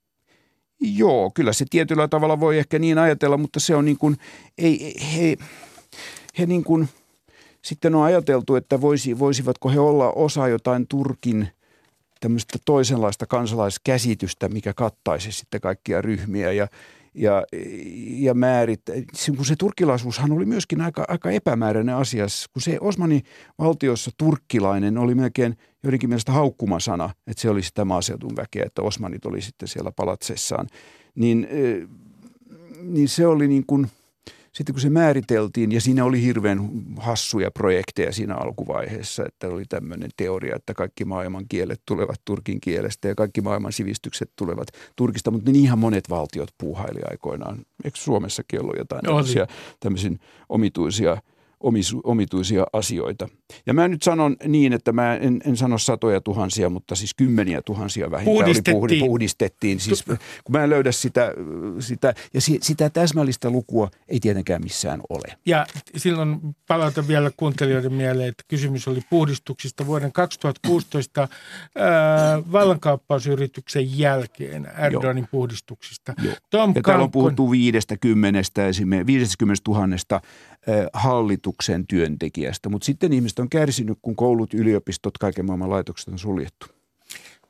Joo, kyllä se tietyllä tavalla voi ehkä niin ajatella, mutta se on niin kuin, ei, he, he niin kuin... Sitten on ajateltu, että voisi, voisivatko he olla osa jotain Turkin tämmöistä toisenlaista kansalaiskäsitystä, mikä kattaisi sitten kaikkia ryhmiä ja, ja, ja määrit. Kun se turkkilaisuushan oli myöskin aika, aika epämääräinen asia, kun se Osmanivaltiossa turkkilainen oli melkein joidenkin mielestä haukkumasana, että se oli sitä maaseudun väkeä, että osmanit oli sitten siellä palatsessaan, niin, niin se oli niin kuin... Sitten kun se määriteltiin, ja siinä oli hirveän hassuja projekteja siinä alkuvaiheessa, että oli tämmöinen teoria, että kaikki maailman kielet tulevat turkin kielestä ja kaikki maailman sivistykset tulevat Turkista, mutta niin ihan monet valtiot puuhaili aikoinaan. Eikö Suomessakin ollut jotain tämmöisiä, tämmöisiä omituisia, omisu, omituisia asioita? Ja mä nyt sanon niin, että mä en, en sano satoja tuhansia, mutta siis kymmeniä tuhansia vähintään puhdistettiin. Oli, puhdistettiin. Siis, kun mä en löydä sitä, sitä ja si, sitä täsmällistä lukua ei tietenkään missään ole. Ja silloin palautan vielä kuuntelijoiden mieleen, että kysymys oli puhdistuksista vuoden kaksituhattakuusitoista ää, vallankaappausyrityksen jälkeen, Erdoganin Joo. puhdistuksista. Joo. Tom ja täällä on puhuttu viidestä kymmenestä, esimerkiksi viidestäkymmenestä tuhannesta hallituksen työntekijästä, mutta sitten ihmiset on kärsinyt, kun koulut, yliopistot, kaiken maailman laitokset on suljettu.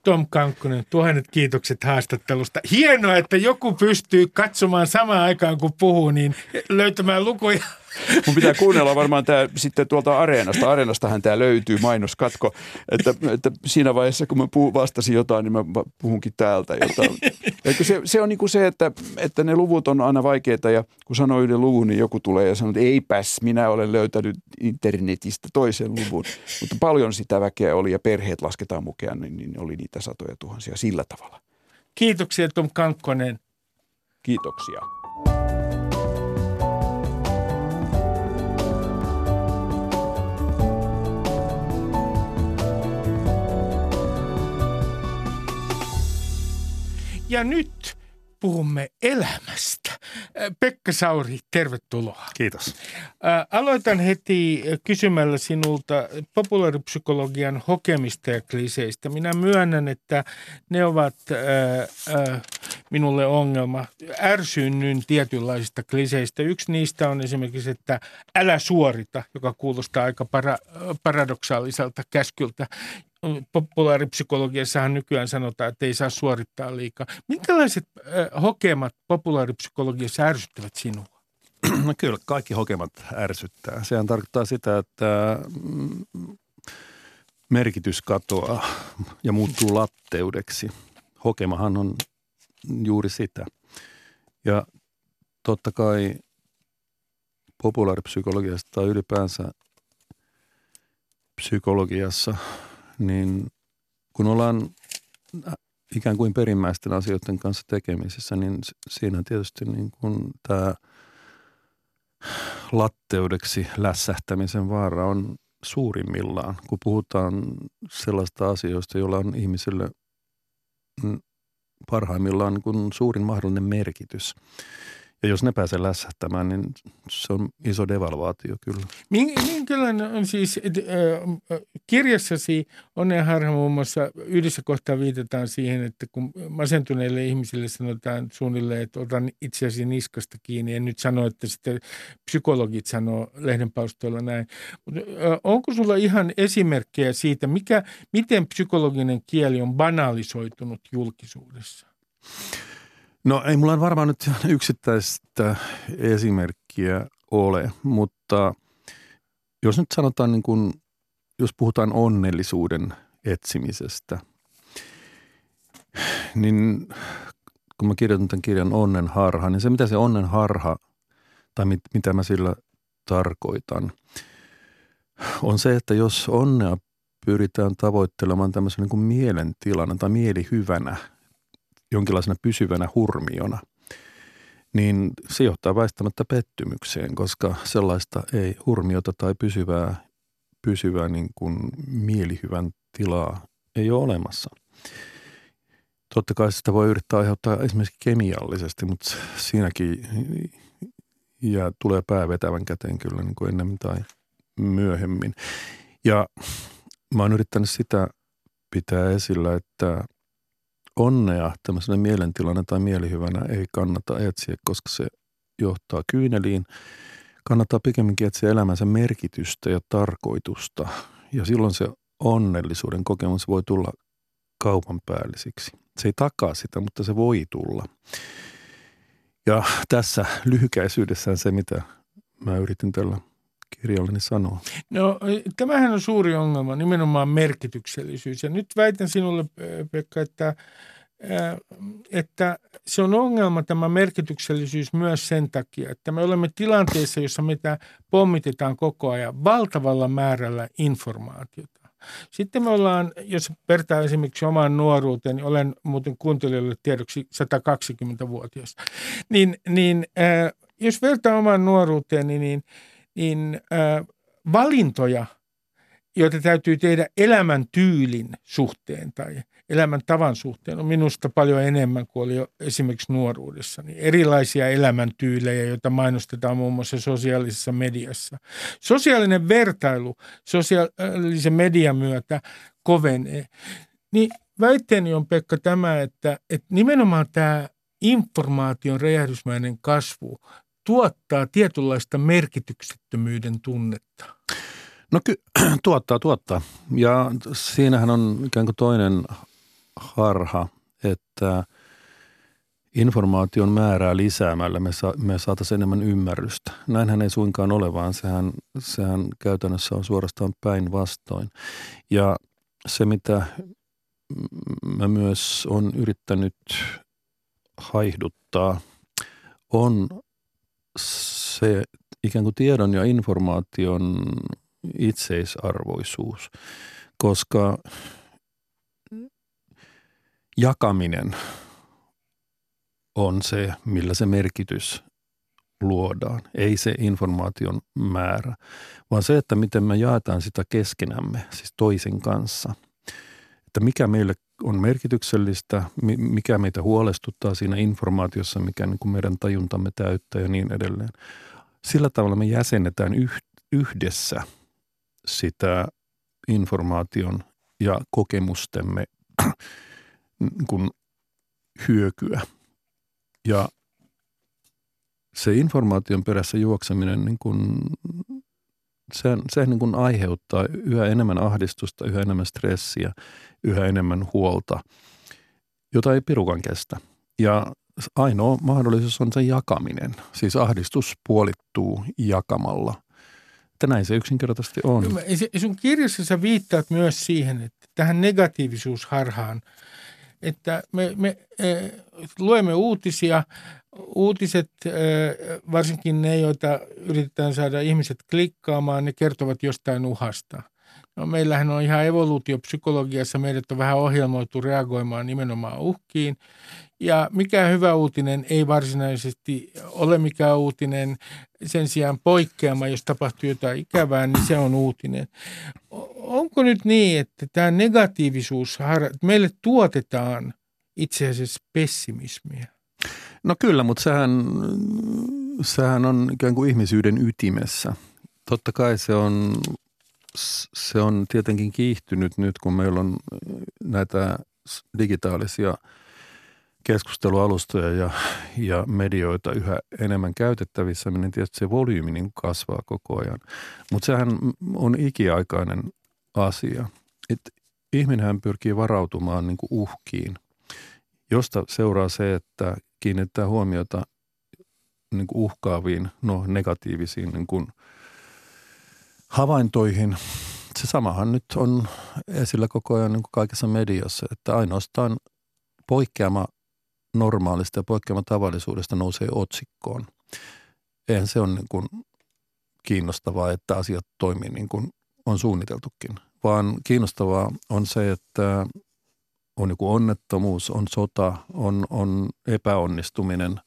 Tom Kankkonen, tuhannet kiitokset haastattelusta. Hienoa, että joku pystyy katsomaan samaan aikaan, kun puhuu, niin löytämään lukuja. Mun pitää kuunnella varmaan tämä sitten tuolta Areenasta. Areenastahan tämä löytyy, mainoskatko. Että, että siinä vaiheessa, kun mä puhun, vastasin jotain, niin mä puhunkin täältä jotain. Eikö se, se on niin kuin se, että, että ne luvut on aina vaikeita ja kun sanoo yhden luvun, niin joku tulee ja sanoo, että eipäs, minä olen löytänyt internetistä toisen luvun. Mutta paljon sitä väkeä oli ja perheet lasketaan mukaan, niin, niin oli niitä satoja tuhansia sillä tavalla. Kiitoksia Tom Kankkonen. Kiitoksia. Ja nyt puhumme elämästä. Pekka Sauri, tervetuloa. Kiitos. Aloitan heti kysymällä sinulta populaaripsykologian hokemista ja kliseistä. Minä myönnän, että ne ovat ää, ää, minulle ongelma. Ärsynnyn tietynlaisista kliseistä. Yksi niistä on esimerkiksi, että älä suorita, joka kuulostaa aika para, paradoksaaliselta käskyltä. Populaaripsykologiassahan nykyään sanotaan, että ei saa suorittaa liikaa. Minkälaiset äh, hokemat populaaripsykologiassa ärsyttävät sinua? No kyllä, kaikki hokemat ärsyttää. Sehän tarkoittaa sitä, että merkitys katoaa ja muuttuu latteudeksi. Hokemahan on juuri sitä. Ja totta kai populaaripsykologiassa tai ylipäänsä psykologiassa, niin kun ollaan ikään kuin perimmäisten asioiden kanssa tekemisissä, niin siinä tietysti niin kuin tämä latteudeksi lässähtämisen vaara on suurimmillaan, kun puhutaan sellaista asioista, joilla on ihmisille parhaimmillaan niin kuin suurin mahdollinen merkitys. Ja jos ne pääsee lässähtämään, niin se on iso devalvaatio kyllä. Minkälainen on siis, äh, kirjassasi Onnenharha muun muassa yhdessä kohtaa viitataan siihen, että kun masentuneille ihmisille sanotaan suunnilleen, että otan itseäsi niskasta kiinni, en nyt sano, että sitten psykologit sanoo lehdenpalstoilla näin. Mutta äh, onko sulla ihan esimerkkejä siitä, mikä, miten psykologinen kieli on banalisoitunut julkisuudessa? No ei mulla varmaan nyt yksittäistä esimerkkiä ole, mutta jos nyt sanotaan niin kuin, jos puhutaan onnellisuuden etsimisestä, niin kun mä kirjoitan tämän kirjan Onnenharha, niin se mitä se onnenharha tai mit, mitä mä sillä tarkoitan, on se, että jos onnea pyritään tavoittelemaan tämmöisen niin kuin mielentilana tai mielihyvänä, jonkinlaisena pysyvänä hurmiona, niin se johtaa väistämättä pettymykseen, koska sellaista ei hurmiota tai pysyvää, pysyvää niin kuin mielihyvän tilaa ei ole olemassa. Totta kai sitä voi yrittää aiheuttaa esimerkiksi kemiallisesti, mutta siinäkin jää, tulee pää vetävän käteen kyllä niin kuin ennemmin tai myöhemmin. Ja mä oon yrittänyt sitä pitää esillä, että onnea tämmöisenä mielentilana tai mielihyvänä ei kannata etsiä, koska se johtaa kyyneliin. Kannattaa pikemminkin etsiä elämänsä merkitystä ja tarkoitusta. Ja silloin se onnellisuuden kokemus voi tulla kaupan päällisiksi. Se ei takaa sitä, mutta se voi tulla. Ja tässä lyhykäisyydessään se, mitä mä yritin tällä kirjallani sanoa. No tämähän on suuri ongelma, nimenomaan merkityksellisyys. Ja nyt väitän sinulle, Pekka, että, että se on ongelma tämä merkityksellisyys myös sen takia, että me olemme tilanteessa, jossa meitä pommitetaan koko ajan valtavalla määrällä informaatiota. Sitten me ollaan, jos vertaa esimerkiksi omaan nuoruuteen, niin olen muuten kuuntelijoille tiedoksi sata kaksikymmentävuotias, niin, niin äh, jos vertaa omaan nuoruuteen, niin, niin niin äh, valintoja, joita täytyy tehdä elämäntyylin suhteen tai elämäntavan suhteen, on minusta paljon enemmän kuin oli jo esimerkiksi nuoruudessa. Niin erilaisia elämäntyylejä, joita mainostetaan muun muassa sosiaalisessa mediassa. Sosiaalinen vertailu sosiaalisen median myötä kovenee. Niin väitteeni on, Pekka, tämä, että, että nimenomaan tämä informaation räjähdysmäinen kasvu tuottaa tietynlaista merkityksettömyyden tunnetta. No kyllä, tuottaa, tuottaa. Ja siinähän on ikään kuin toinen harha, että informaation määrää lisäämällä me, sa- me saataisiin enemmän ymmärrystä. Näinhän ei suinkaan ole, vaan sehän, sehän käytännössä on suorastaan päinvastoin. Ja se, mitä mä myös on yrittänyt haihduttaa, on se ikään kuin tiedon ja informaation itseisarvoisuus, koska jakaminen on se, millä se merkitys luodaan, ei se informaation määrä, vaan se, että miten me jaetaan sitä keskenämme, siis toisen kanssa. Että mikä meille on merkityksellistä, mikä meitä huolestuttaa siinä informaatiossa, mikä niin kuin meidän tajuntamme täyttää ja niin edelleen. Sillä tavalla me jäsennetään yhdessä sitä informaation ja kokemustemme niin kuin hyökyä. Ja se informaation perässä juokseminen, niin kuin, se, se niin kuin aiheuttaa yhä enemmän ahdistusta, yhä enemmän stressiä, yhä enemmän huolta, jota ei pirukan kestä. Ja ainoa mahdollisuus on se jakaminen. Siis ahdistus puolittuu jakamalla. Että näin se yksinkertaisesti on. Sun kirjassa sä viittaat myös siihen, että tähän negatiivisuusharhaan, että me, me äh, luemme uutisia. Uutiset, äh, varsinkin ne, joita yritetään saada ihmiset klikkaamaan, ne kertovat jostain uhasta. No, meillähän on ihan evoluutiopsykologiassa, meidät on vähän ohjelmoitu reagoimaan nimenomaan uhkiin. Ja mikä hyvä uutinen ei varsinaisesti ole mikään uutinen. Sen sijaan poikkeama, jos tapahtuu jotain ikävää, niin se on uutinen. Onko nyt niin, että tämä negatiivisuus, meille tuotetaan itse asiassa pessimismiä? No kyllä, mutta sehän, sehän on ikään kuin ihmisyyden ytimessä. Totta kai se on, se on tietenkin kiihtynyt nyt, kun meillä on näitä digitaalisia keskustelualustoja ja, ja medioita yhä enemmän käytettävissä, niin tietysti se volyymi niin kasvaa koko ajan. Mutta sehän on ikiaikainen asia. Et ihminenhän pyrkii varautumaan niin kuin uhkiin, josta seuraa se, että kiinnittää huomiota niin kuin uhkaaviin, no negatiivisiin niin kuin havaintoihin. Se samahan nyt on esillä koko ajan niin kuin kaikessa mediassa, että ainoastaan poikkeama normaalista ja poikkeama tavallisuudesta nousee otsikkoon. Eihän se ole niin kuin kiinnostavaa, että asiat toimii niin kuin on suunniteltukin, vaan kiinnostavaa on se, että on joku onnettomuus, on sota, on, on epäonnistuminen.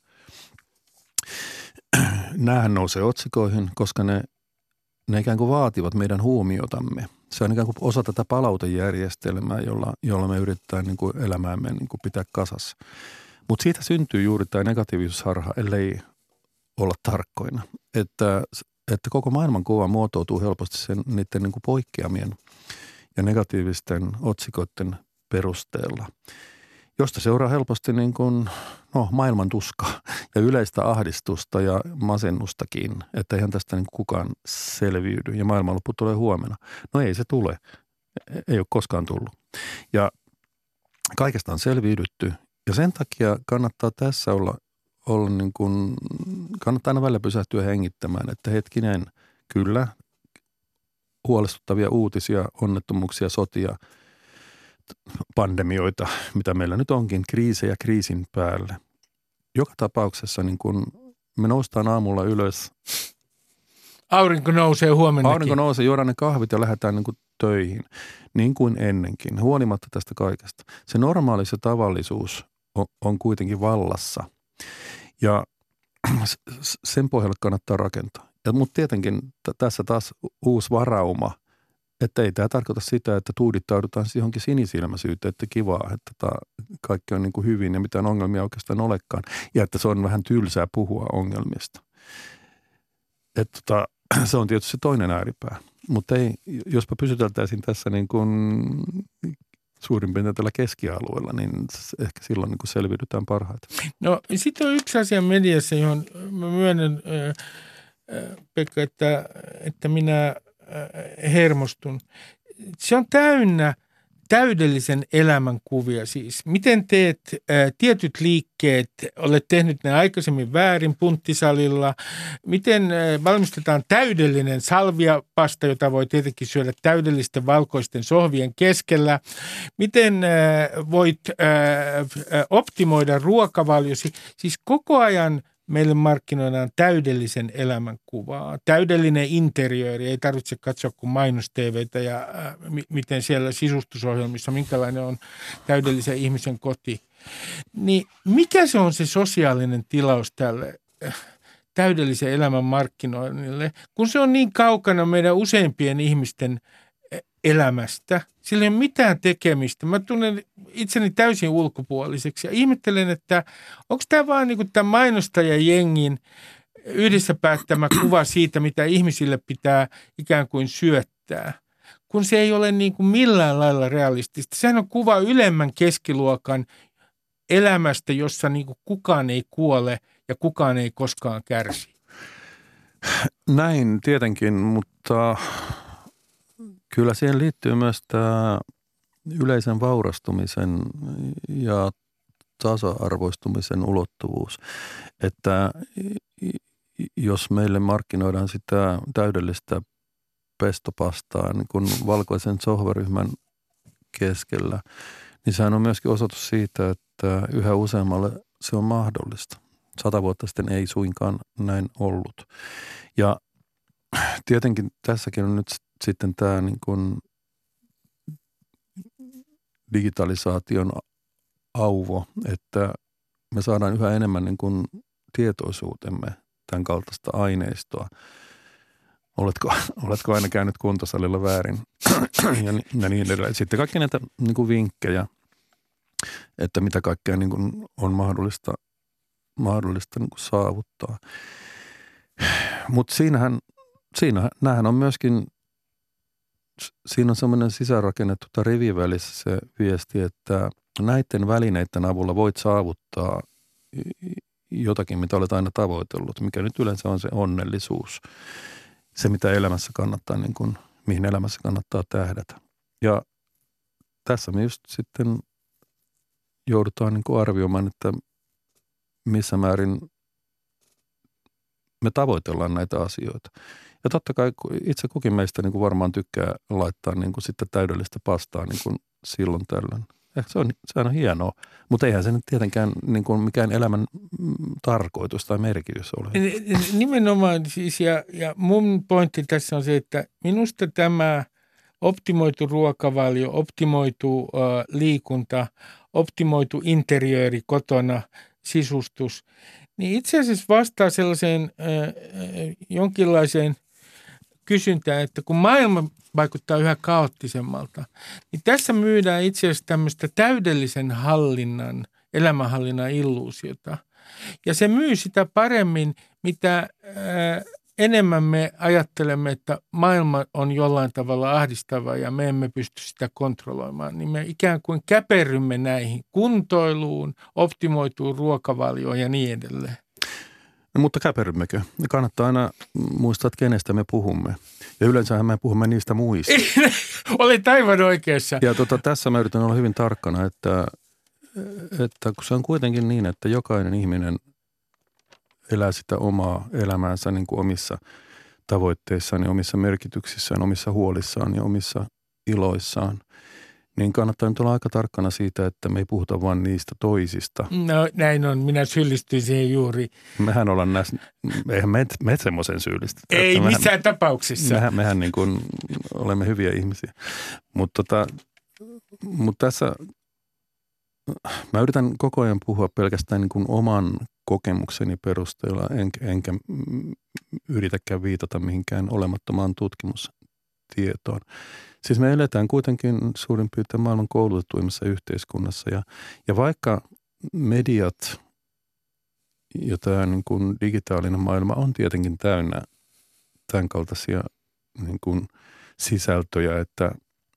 Nämähän nousee otsikoihin, koska ne, ne ikään kuin vaativat meidän huomiotamme. Se on ikään kuin osa tätä palautejärjestelmää, jolla, jolla me yritetään niin kuin elämäämme niin kuin pitää kasassa. Mutta siitä syntyy juuri tämä negatiivisuusharha, ellei olla tarkkoina. Että, että koko maailmankuva muotoutuu helposti sen, niiden niin kuin poikkeamien ja negatiivisten otsikoiden perusteella, josta seuraa helposti niin kuin, no, maailman tuska ja yleistä ahdistusta ja masennustakin, että eihän tästä niin kukaan selviydy ja maailmanloppu tulee huomenna. No ei se tule, ei ole koskaan tullut. Ja kaikesta on selviydytty ja sen takia kannattaa tässä olla, olla niin kuin, kannattaa aina välillä pysähtyä hengittämään, että hetkinen, kyllä, huolestuttavia uutisia, onnettomuuksia, sotia, pandemioita, mitä meillä nyt onkin, kriisejä kriisin päälle. Joka tapauksessa niin kun me noustaan aamulla ylös. Aurinko nousee huomennakin. Aurinko nousee, juodaan ne kahvit ja lähdetään niin kuin töihin, niin kuin ennenkin, huolimatta tästä kaikesta. Se normaali, se tavallisuus on, on kuitenkin vallassa ja sen pohjalle kannattaa rakentaa. Mutta tietenkin t- tässä taas uusi varauma, että ei tämä tarkoita sitä, että tuudittaudutaan johonkin sinisilmäisyyteen, että kivaa, että tämä kaikki on niin kuin hyvin ja mitään ongelmia oikeastaan olekaan. Ja että se on vähän tylsää puhua ongelmista. Että tota, se on tietysti se toinen ääripää. Mutta ei, jospa pysyteltäisiin tässä niin kuin suurin piirtein tällä keskialueella, niin ehkä silloin niin kuin selviydytään parhaiten. No sitten on yksi asia mediassa, johon mä myönnän, äh, äh, Pekka, että, että minä hermostun. Se on täynnä täydellisen elämän kuvia siis. Miten teet ää, tietyt liikkeet, olet tehnyt ne aikaisemmin väärin punttisalilla, miten ää, valmistetaan täydellinen salviapasta, jota voi tietenkin syödä täydellisten valkoisten sohvien keskellä, miten ää, voit ää, optimoida ruokavaliosi, siis koko ajan meille markkinoidaan täydellisen elämän kuvaa, täydellinen interiööri, ei tarvitse katsoa kuin mainos-tv:tä ja äh, m- miten siellä sisustusohjelmissa, minkälainen on täydellisen ihmisen koti. Niin mikä se on se sosiaalinen tilaus tälle äh, täydellisen elämän markkinoinnille, kun se on niin kaukana meidän useimpien ihmisten elämästä. Sillä ei ole mitään tekemistä. Mä tunnen itseni täysin ulkopuoliseksi ja ihmettelen, että onko tämä vaan niin kuin tämä mainostajajengin yhdessä päättämä kuva siitä, mitä ihmisille pitää ikään kuin syöttää, kun se ei ole niin kuin millään lailla realistista. Sehän on kuva ylemmän keskiluokan elämästä, jossa niin kuin kukaan ei kuole ja kukaan ei koskaan kärsi. Näin tietenkin, mutta kyllä siihen liittyy myös tämä yleisen vaurastumisen ja tasa-arvoistumisen ulottuvuus, että jos meille markkinoidaan sitä täydellistä pestopastaa niin kuin valkoisen sohvaryhmän keskellä, niin sehän on myöskin osoitus siitä, että yhä useammalle se on mahdollista. Sata vuotta sitten ei suinkaan näin ollut. Ja tietenkin tässäkin on nyt sitten tämä niin kuin digitalisaation auvo, että me saadaan yhä enemmän niin kuin tietoisuutemme tämän kaltaista aineistoa. Oletko, oletko aina käynyt kuntosalilla väärin ja, ja niin edelleen. Sitten kaikki näitä niin kuin vinkkejä, että mitä kaikkea niin kuin on mahdollista, mahdollista niin kuin saavuttaa. Mutta siinähän, siinä, näähän on myöskin, siinä on semmoinen sisäänrakennettu tai rivien välissä se viesti, että näiden välineiden avulla voit saavuttaa jotakin, mitä olet aina tavoitellut, mikä nyt yleensä on se onnellisuus. Se, mitä elämässä kannattaa, niin kuin, mihin elämässä kannattaa tähdätä. Ja tässä me just sitten joudutaan niin kuin arvioimaan, että missä määrin me tavoitellaan näitä asioita. Ja totta kai itse kukin meistä niin kuin varmaan tykkää laittaa niin kuin sitten täydellistä pastaa niin kuin silloin tällöin. Ehkä se on, sehän on hienoa, mutta eihän se nyt tietenkään niin kuin mikään elämän tarkoitus tai merkitys ole. Nimenomaan siis, ja, ja mun pointti tässä on se, että minusta tämä optimoitu ruokavalio, optimoitu äh, liikunta, optimoitu interiööri kotona, sisustus, niin itse asiassa vastaa sellaiseen äh, jonkinlaiseen kysyntään, että kun maailma vaikuttaa yhä kaoottisemmalta, niin tässä myydään itse asiassa tämmöistä täydellisen hallinnan, elämänhallinnan illuusiota. Ja se myy sitä paremmin, mitä ää, enemmän me ajattelemme, että maailma on jollain tavalla ahdistava ja me emme pysty sitä kontrolloimaan, niin me ikään kuin käperrymme näihin kuntoiluun, optimoituun ruokavalioon ja niin edelleen. No, mutta käperymmekö? Kannattaa aina muistaa, että kenestä me puhumme. Ja yleensähän me puhumme niistä muista. Olet aivan oikeassa. Ja tota, tässä mä yritän olla hyvin tarkkana, että, että kun se on kuitenkin niin, että jokainen ihminen elää sitä omaa elämäänsä niin kuin omissa tavoitteissaan ja omissa merkityksissään, omissa huolissaan ja omissa iloissaan, niin kannattaa nyt olla aika tarkkana siitä, että me ei puhuta vain niistä toisista. No näin on, minä syyllistyin siihen juuri. Mehän ollaan näissä, eihän me, me semmoisen syyllistä. Ei mehän, missään tapauksessa. Mehän, mehän niin kuin olemme hyviä ihmisiä. Mutta tota, mut tässä mä yritän koko ajan puhua pelkästään niin kuin oman kokemukseni perusteella, enkä, enkä yritäkään viitata mihinkään olemattomaan tutkimustietoon. Siis me eletään kuitenkin suurin piirtein maailman koulutetuimmassa yhteiskunnassa ja, ja vaikka mediat ja tämä niin kuin digitaalinen maailma on tietenkin täynnä tämän kaltaisia niin kuin sisältöjä, että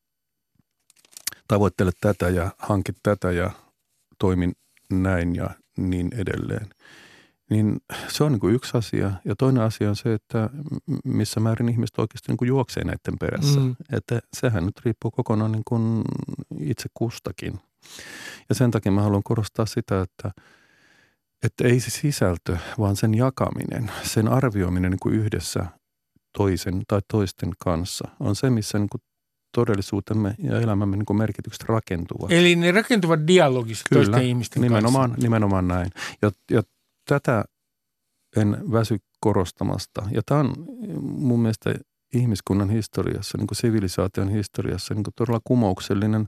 tavoittele tätä ja hankit tätä ja toimin näin ja niin edelleen, niin se on niin kuin yksi asia. Ja toinen asia on se, että missä määrin ihmiset oikeasti niin kuin juoksee näiden perässä. Mm. Että sehän nyt riippuu kokonaan niin kuin itse kustakin. Ja sen takia mä haluan korostaa sitä, että, että ei se sisältö, vaan sen jakaminen, sen arvioiminen niin kuin yhdessä toisen tai toisten kanssa on se, missä niin kuin todellisuutemme ja elämämme niin kuin merkitykset rakentuvat. Eli ne rakentuvat dialogissa Kyllä, toisten ihmisten nimenomaan, kanssa. nimenomaan näin. Ja, ja tätä en väsy korostamasta. Ja tämä on mun mielestä ihmiskunnan historiassa, niin kuin sivilisaation historiassa, niin kuin todella kumouksellinen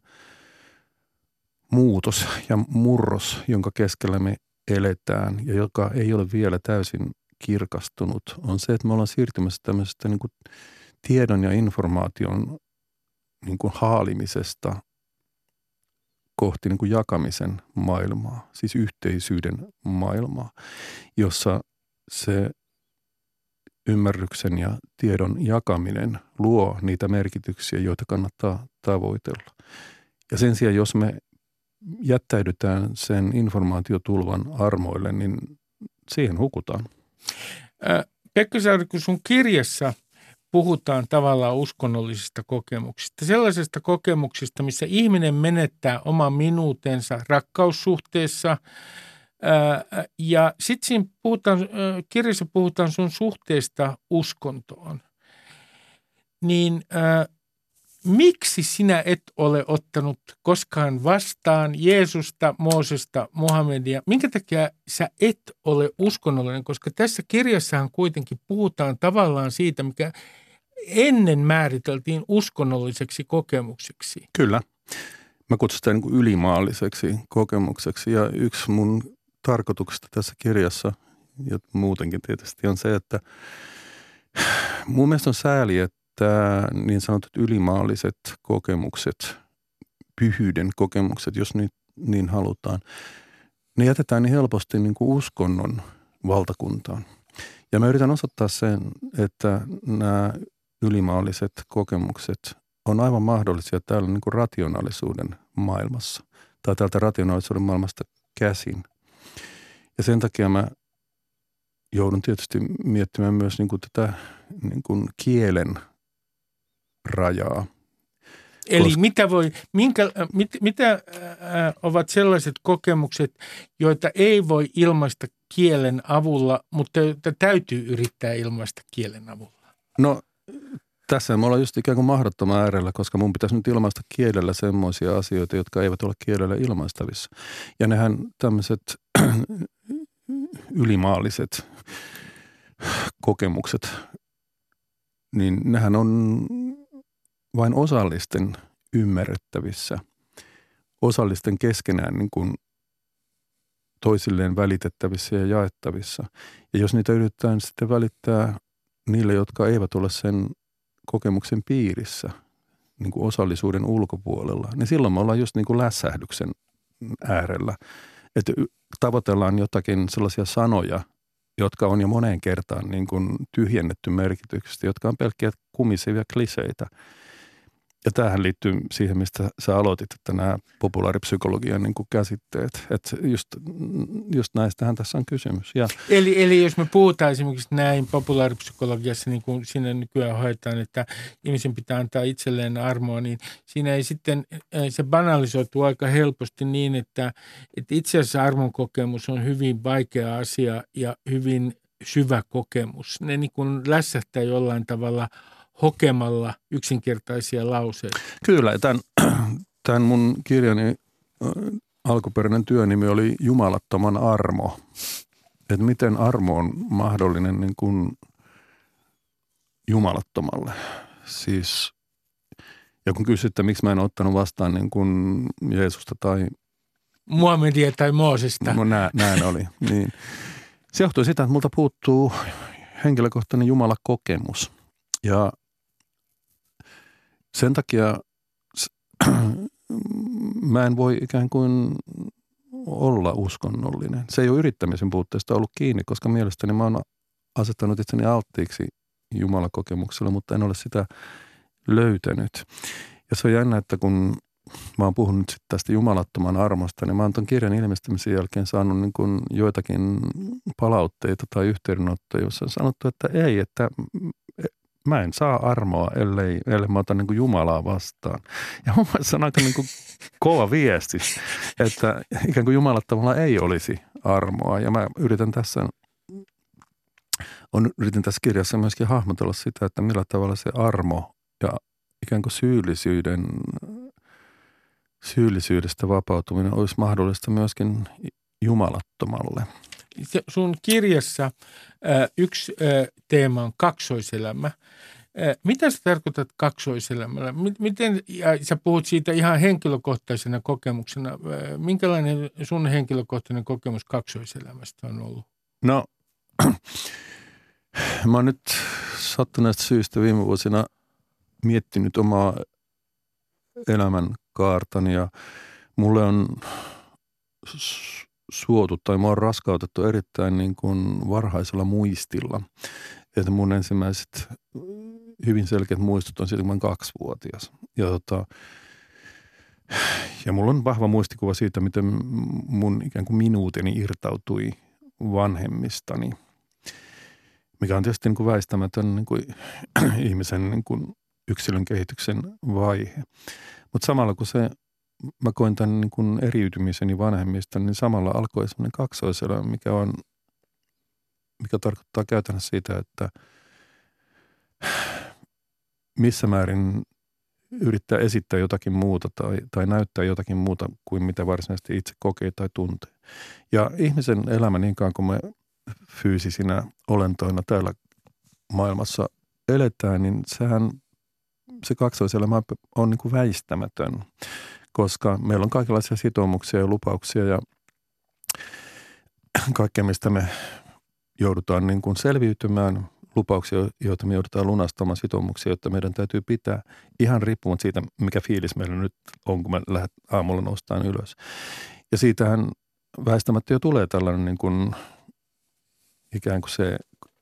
muutos ja murros, jonka keskellä me eletään ja joka ei ole vielä täysin kirkastunut, on se, että me ollaan siirtymässä tämmöisestä niin kuin tiedon ja informaation niin kuin haalimisesta kohti niin kuin jakamisen maailmaa, siis yhteisyyden maailmaa, jossa se ymmärryksen ja tiedon jakaminen luo niitä merkityksiä, joita kannattaa tavoitella. Ja sen sijaan, jos me jättäydytään sen informaatiotulvan armoille, niin siihen hukutaan. Pekka Sauri, kun sun kirjassa puhutaan tavallaan uskonnollisista kokemuksista, sellaisesta kokemuksista, missä ihminen menettää oman minuutensa rakkaussuhteessa. Ja sitten siinä puhutaan, kirjassa puhutaan sun suhteesta uskontoon. Niin äh, miksi sinä et ole ottanut koskaan vastaan Jeesusta, Moosesta, Muhammedia? Minkä takia sä et ole uskonnollinen? Koska tässä kirjassahan kuitenkin puhutaan tavallaan siitä, mikä ennen määriteltiin uskonnolliseksi kokemukseksi. Kyllä. Mä kutsun sitä niin kuin ylimaalliseksi kokemukseksi. Ja yksi mun tarkoituksesta tässä kirjassa, ja muutenkin tietysti, on se, että mun mielestä on sääli, että niin sanotut ylimaalliset kokemukset, pyhyyden kokemukset, jos niin, niin halutaan, ne jätetään niin helposti niin kuin uskonnon valtakuntaan. Ja mä yritän osoittaa sen, että nämä ylimaalliset kokemukset on aivan mahdollisia täällä niin kuin rationaalisuuden maailmassa tai täältä rationaalisuuden maailmasta käsin. Ja sen takia mä joudun tietysti miettimään myös niin kuin tätä niin kuin kielen rajaa. Eli Koska... mitä, voi, minkä, mit, mitä äh, ovat sellaiset kokemukset, joita ei voi ilmaista kielen avulla, mutta joita täytyy yrittää ilmaista kielen avulla? No tässä me ollaan just ikään kuin mahdottoman äärellä, koska mun pitäisi nyt ilmaista kielellä semmoisia asioita, jotka eivät ole kielellä ilmaistavissa. Ja nehän tämmöiset ylimaalliset kokemukset, niin nehän on vain osallisten ymmärrettävissä, osallisten keskenään niin kuin toisilleen välitettävissä ja jaettavissa. Ja jos niitä yritetään sitten välittää niille, jotka eivät ole sen kokemuksen piirissä, niin kuin osallisuuden ulkopuolella, niin silloin me ollaan just niin kuin lässähdyksen äärellä. Että tavoitellaan jotakin sellaisia sanoja, jotka on jo moneen kertaan niin kuin tyhjennetty merkityksestä, jotka on pelkkiä kumisevia kliseitä. Ja tämähän liittyy siihen, mistä sä aloitit, että nämä populaaripsykologian niin kuin käsitteet, että just, just näistähän tässä on kysymys. Ja eli, eli jos me puhutaan esimerkiksi näin populaaripsykologiassa, niin kuin siinä nykyään hoidetaan, että ihmisen pitää antaa itselleen armoa, niin siinä ei sitten, se banalisoituu aika helposti niin, että, että itse asiassa armon kokemus on hyvin vaikea asia ja hyvin syvä kokemus. Ne niin kuin lässähtää jollain tavalla hokemalla yksinkertaisia lauseita. Kyllä, tämän, tämän mun kirjani alkuperäinen työnimi oli Jumalattoman armo. Että miten armo on mahdollinen niin kuin jumalattomalle. Siis, ja kun kysyt, että miksi mä en ottanut vastaan niin kuin Jeesusta tai Muhammedia tai Moosesta. No nä, näin oli, niin. Se johtui sitä, että multa puuttuu henkilökohtainen jumalakokemus. Ja sen takia mä en voi ikään kuin olla uskonnollinen. Se ei ole yrittämisen puutteesta ollut kiinni, koska mielestäni mä oon asettanut itseni alttiiksi jumalakokemukselle, mutta en ole sitä löytänyt. Ja se on jännä, että kun mä oon puhunut sit tästä jumalattoman armosta, niin mä oon ton kirjan ilmestymisen jälkeen saanut niin kuin joitakin palautteita tai yhteydenottoja, joissa on sanottu, että ei, että mä en saa armoa, ellei, ellei mä otan niin kuin Jumalaa vastaan. Ja mun mielestä se on aika niin kuin kova viesti, että ikään kuin jumalattomalla ei olisi armoa. Ja mä yritän tässä, on, yritän tässä kirjassa myöskin hahmotella sitä, että millä tavalla se armo ja ikään kuin syyllisyyden, syyllisyydestä vapautuminen olisi mahdollista myöskin jumalattomalle. Sun kirjassa äh, yksi äh, teema on kaksoiselämä. Äh, mitä sä tarkoitat kaksoiselämällä? Miten, ja sä puhut siitä ihan henkilökohtaisena kokemuksena. Äh, minkälainen sun henkilökohtainen kokemus kaksoiselämästä on ollut? No, mä oon nyt sattuneesta syystä viime vuosina miettinyt omaa elämänkaartani ja mulle on suotu tai mua on raskautettu erittäin niin kuin varhaisella muistilla. Että mun ensimmäiset hyvin selkeät muistot on siitä, kun mä oon kaksivuotias. Ja, tota, ja mulla on vahva muistikuva siitä, miten mun ikään kuin minuuteni irtautui vanhemmistani, mikä on tietysti niin kuin väistämätön niin kuin ihmisen niin kuin yksilön kehityksen vaihe. Mutta samalla kun se, mä koin tämän niin kuin eriytymiseni vanhemmista, niin samalla alkoi semmoinen kaksoiselämä, mikä on, mikä tarkoittaa käytännössä sitä, että missä määrin yrittää esittää jotakin muuta tai, tai näyttää jotakin muuta kuin mitä varsinaisesti itse kokee tai tuntee. Ja ihmisen elämä niin kauan kuin me fyysisinä olentoina täällä maailmassa eletään, niin sehän se kaksoiselämä on niin kuin väistämätön, koska meillä on kaikenlaisia sitoumuksia ja lupauksia ja kaikkea, mistä me joudutaan niin kuin selviytymään, lupauksia, joita me joudutaan lunastamaan, sitoumuksia, joita meidän täytyy pitää ihan riippumatta siitä, mikä fiilis meillä nyt on, kun me lähdet aamulla noustaan ylös. Ja siitähän väistämättä jo tulee tällainen niin kuin ikään kuin se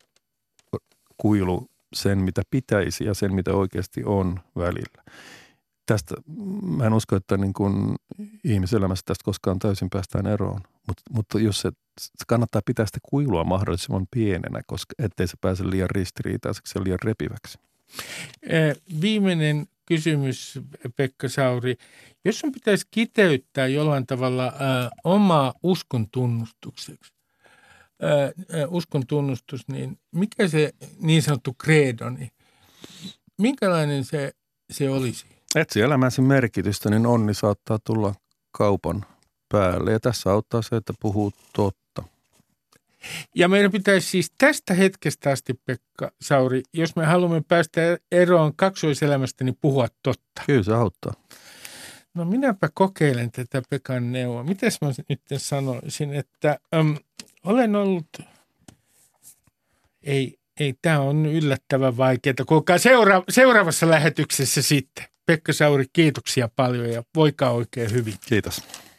kuilu sen, mitä pitäisi ja sen, mitä oikeasti on välillä. Tästä mä en usko, että niin kuin ihmiselämässä tästä koskaan täysin päästään eroon, Mut, mutta jos se, se kannattaa pitää sitä kuilua mahdollisimman pienenä, koska ettei se pääse liian ristiriitaiseksi ja liian repiväksi. Viimeinen kysymys, Pekka Sauri. Jos sun pitäisi kiteyttää jollain tavalla ä, omaa uskon tunnustukseksi, ä, uskon tunnustus, niin mikä se niin sanottu credo, niin minkälainen se, se olisi? Etsi elämänsä merkitystä, niin onni saattaa tulla kaupan päälle. Ja tässä auttaa se, että puhuu totta. Ja meidän pitäisi siis tästä hetkestä asti, Pekka Sauri, jos me haluamme päästä eroon kaksoiselämästä, niin puhua totta. Kyllä se auttaa. No minäpä kokeilen tätä Pekan neuvoa. Mitäs mä nyt sanoisin, että äm, olen ollut, ei, ei tämä on yllättävän vaikeaa. Kuulkaa seura- seuraavassa lähetyksessä sitten. Pekka Sauri, kiitoksia paljon ja voikaa oikein hyvin. Kiitos.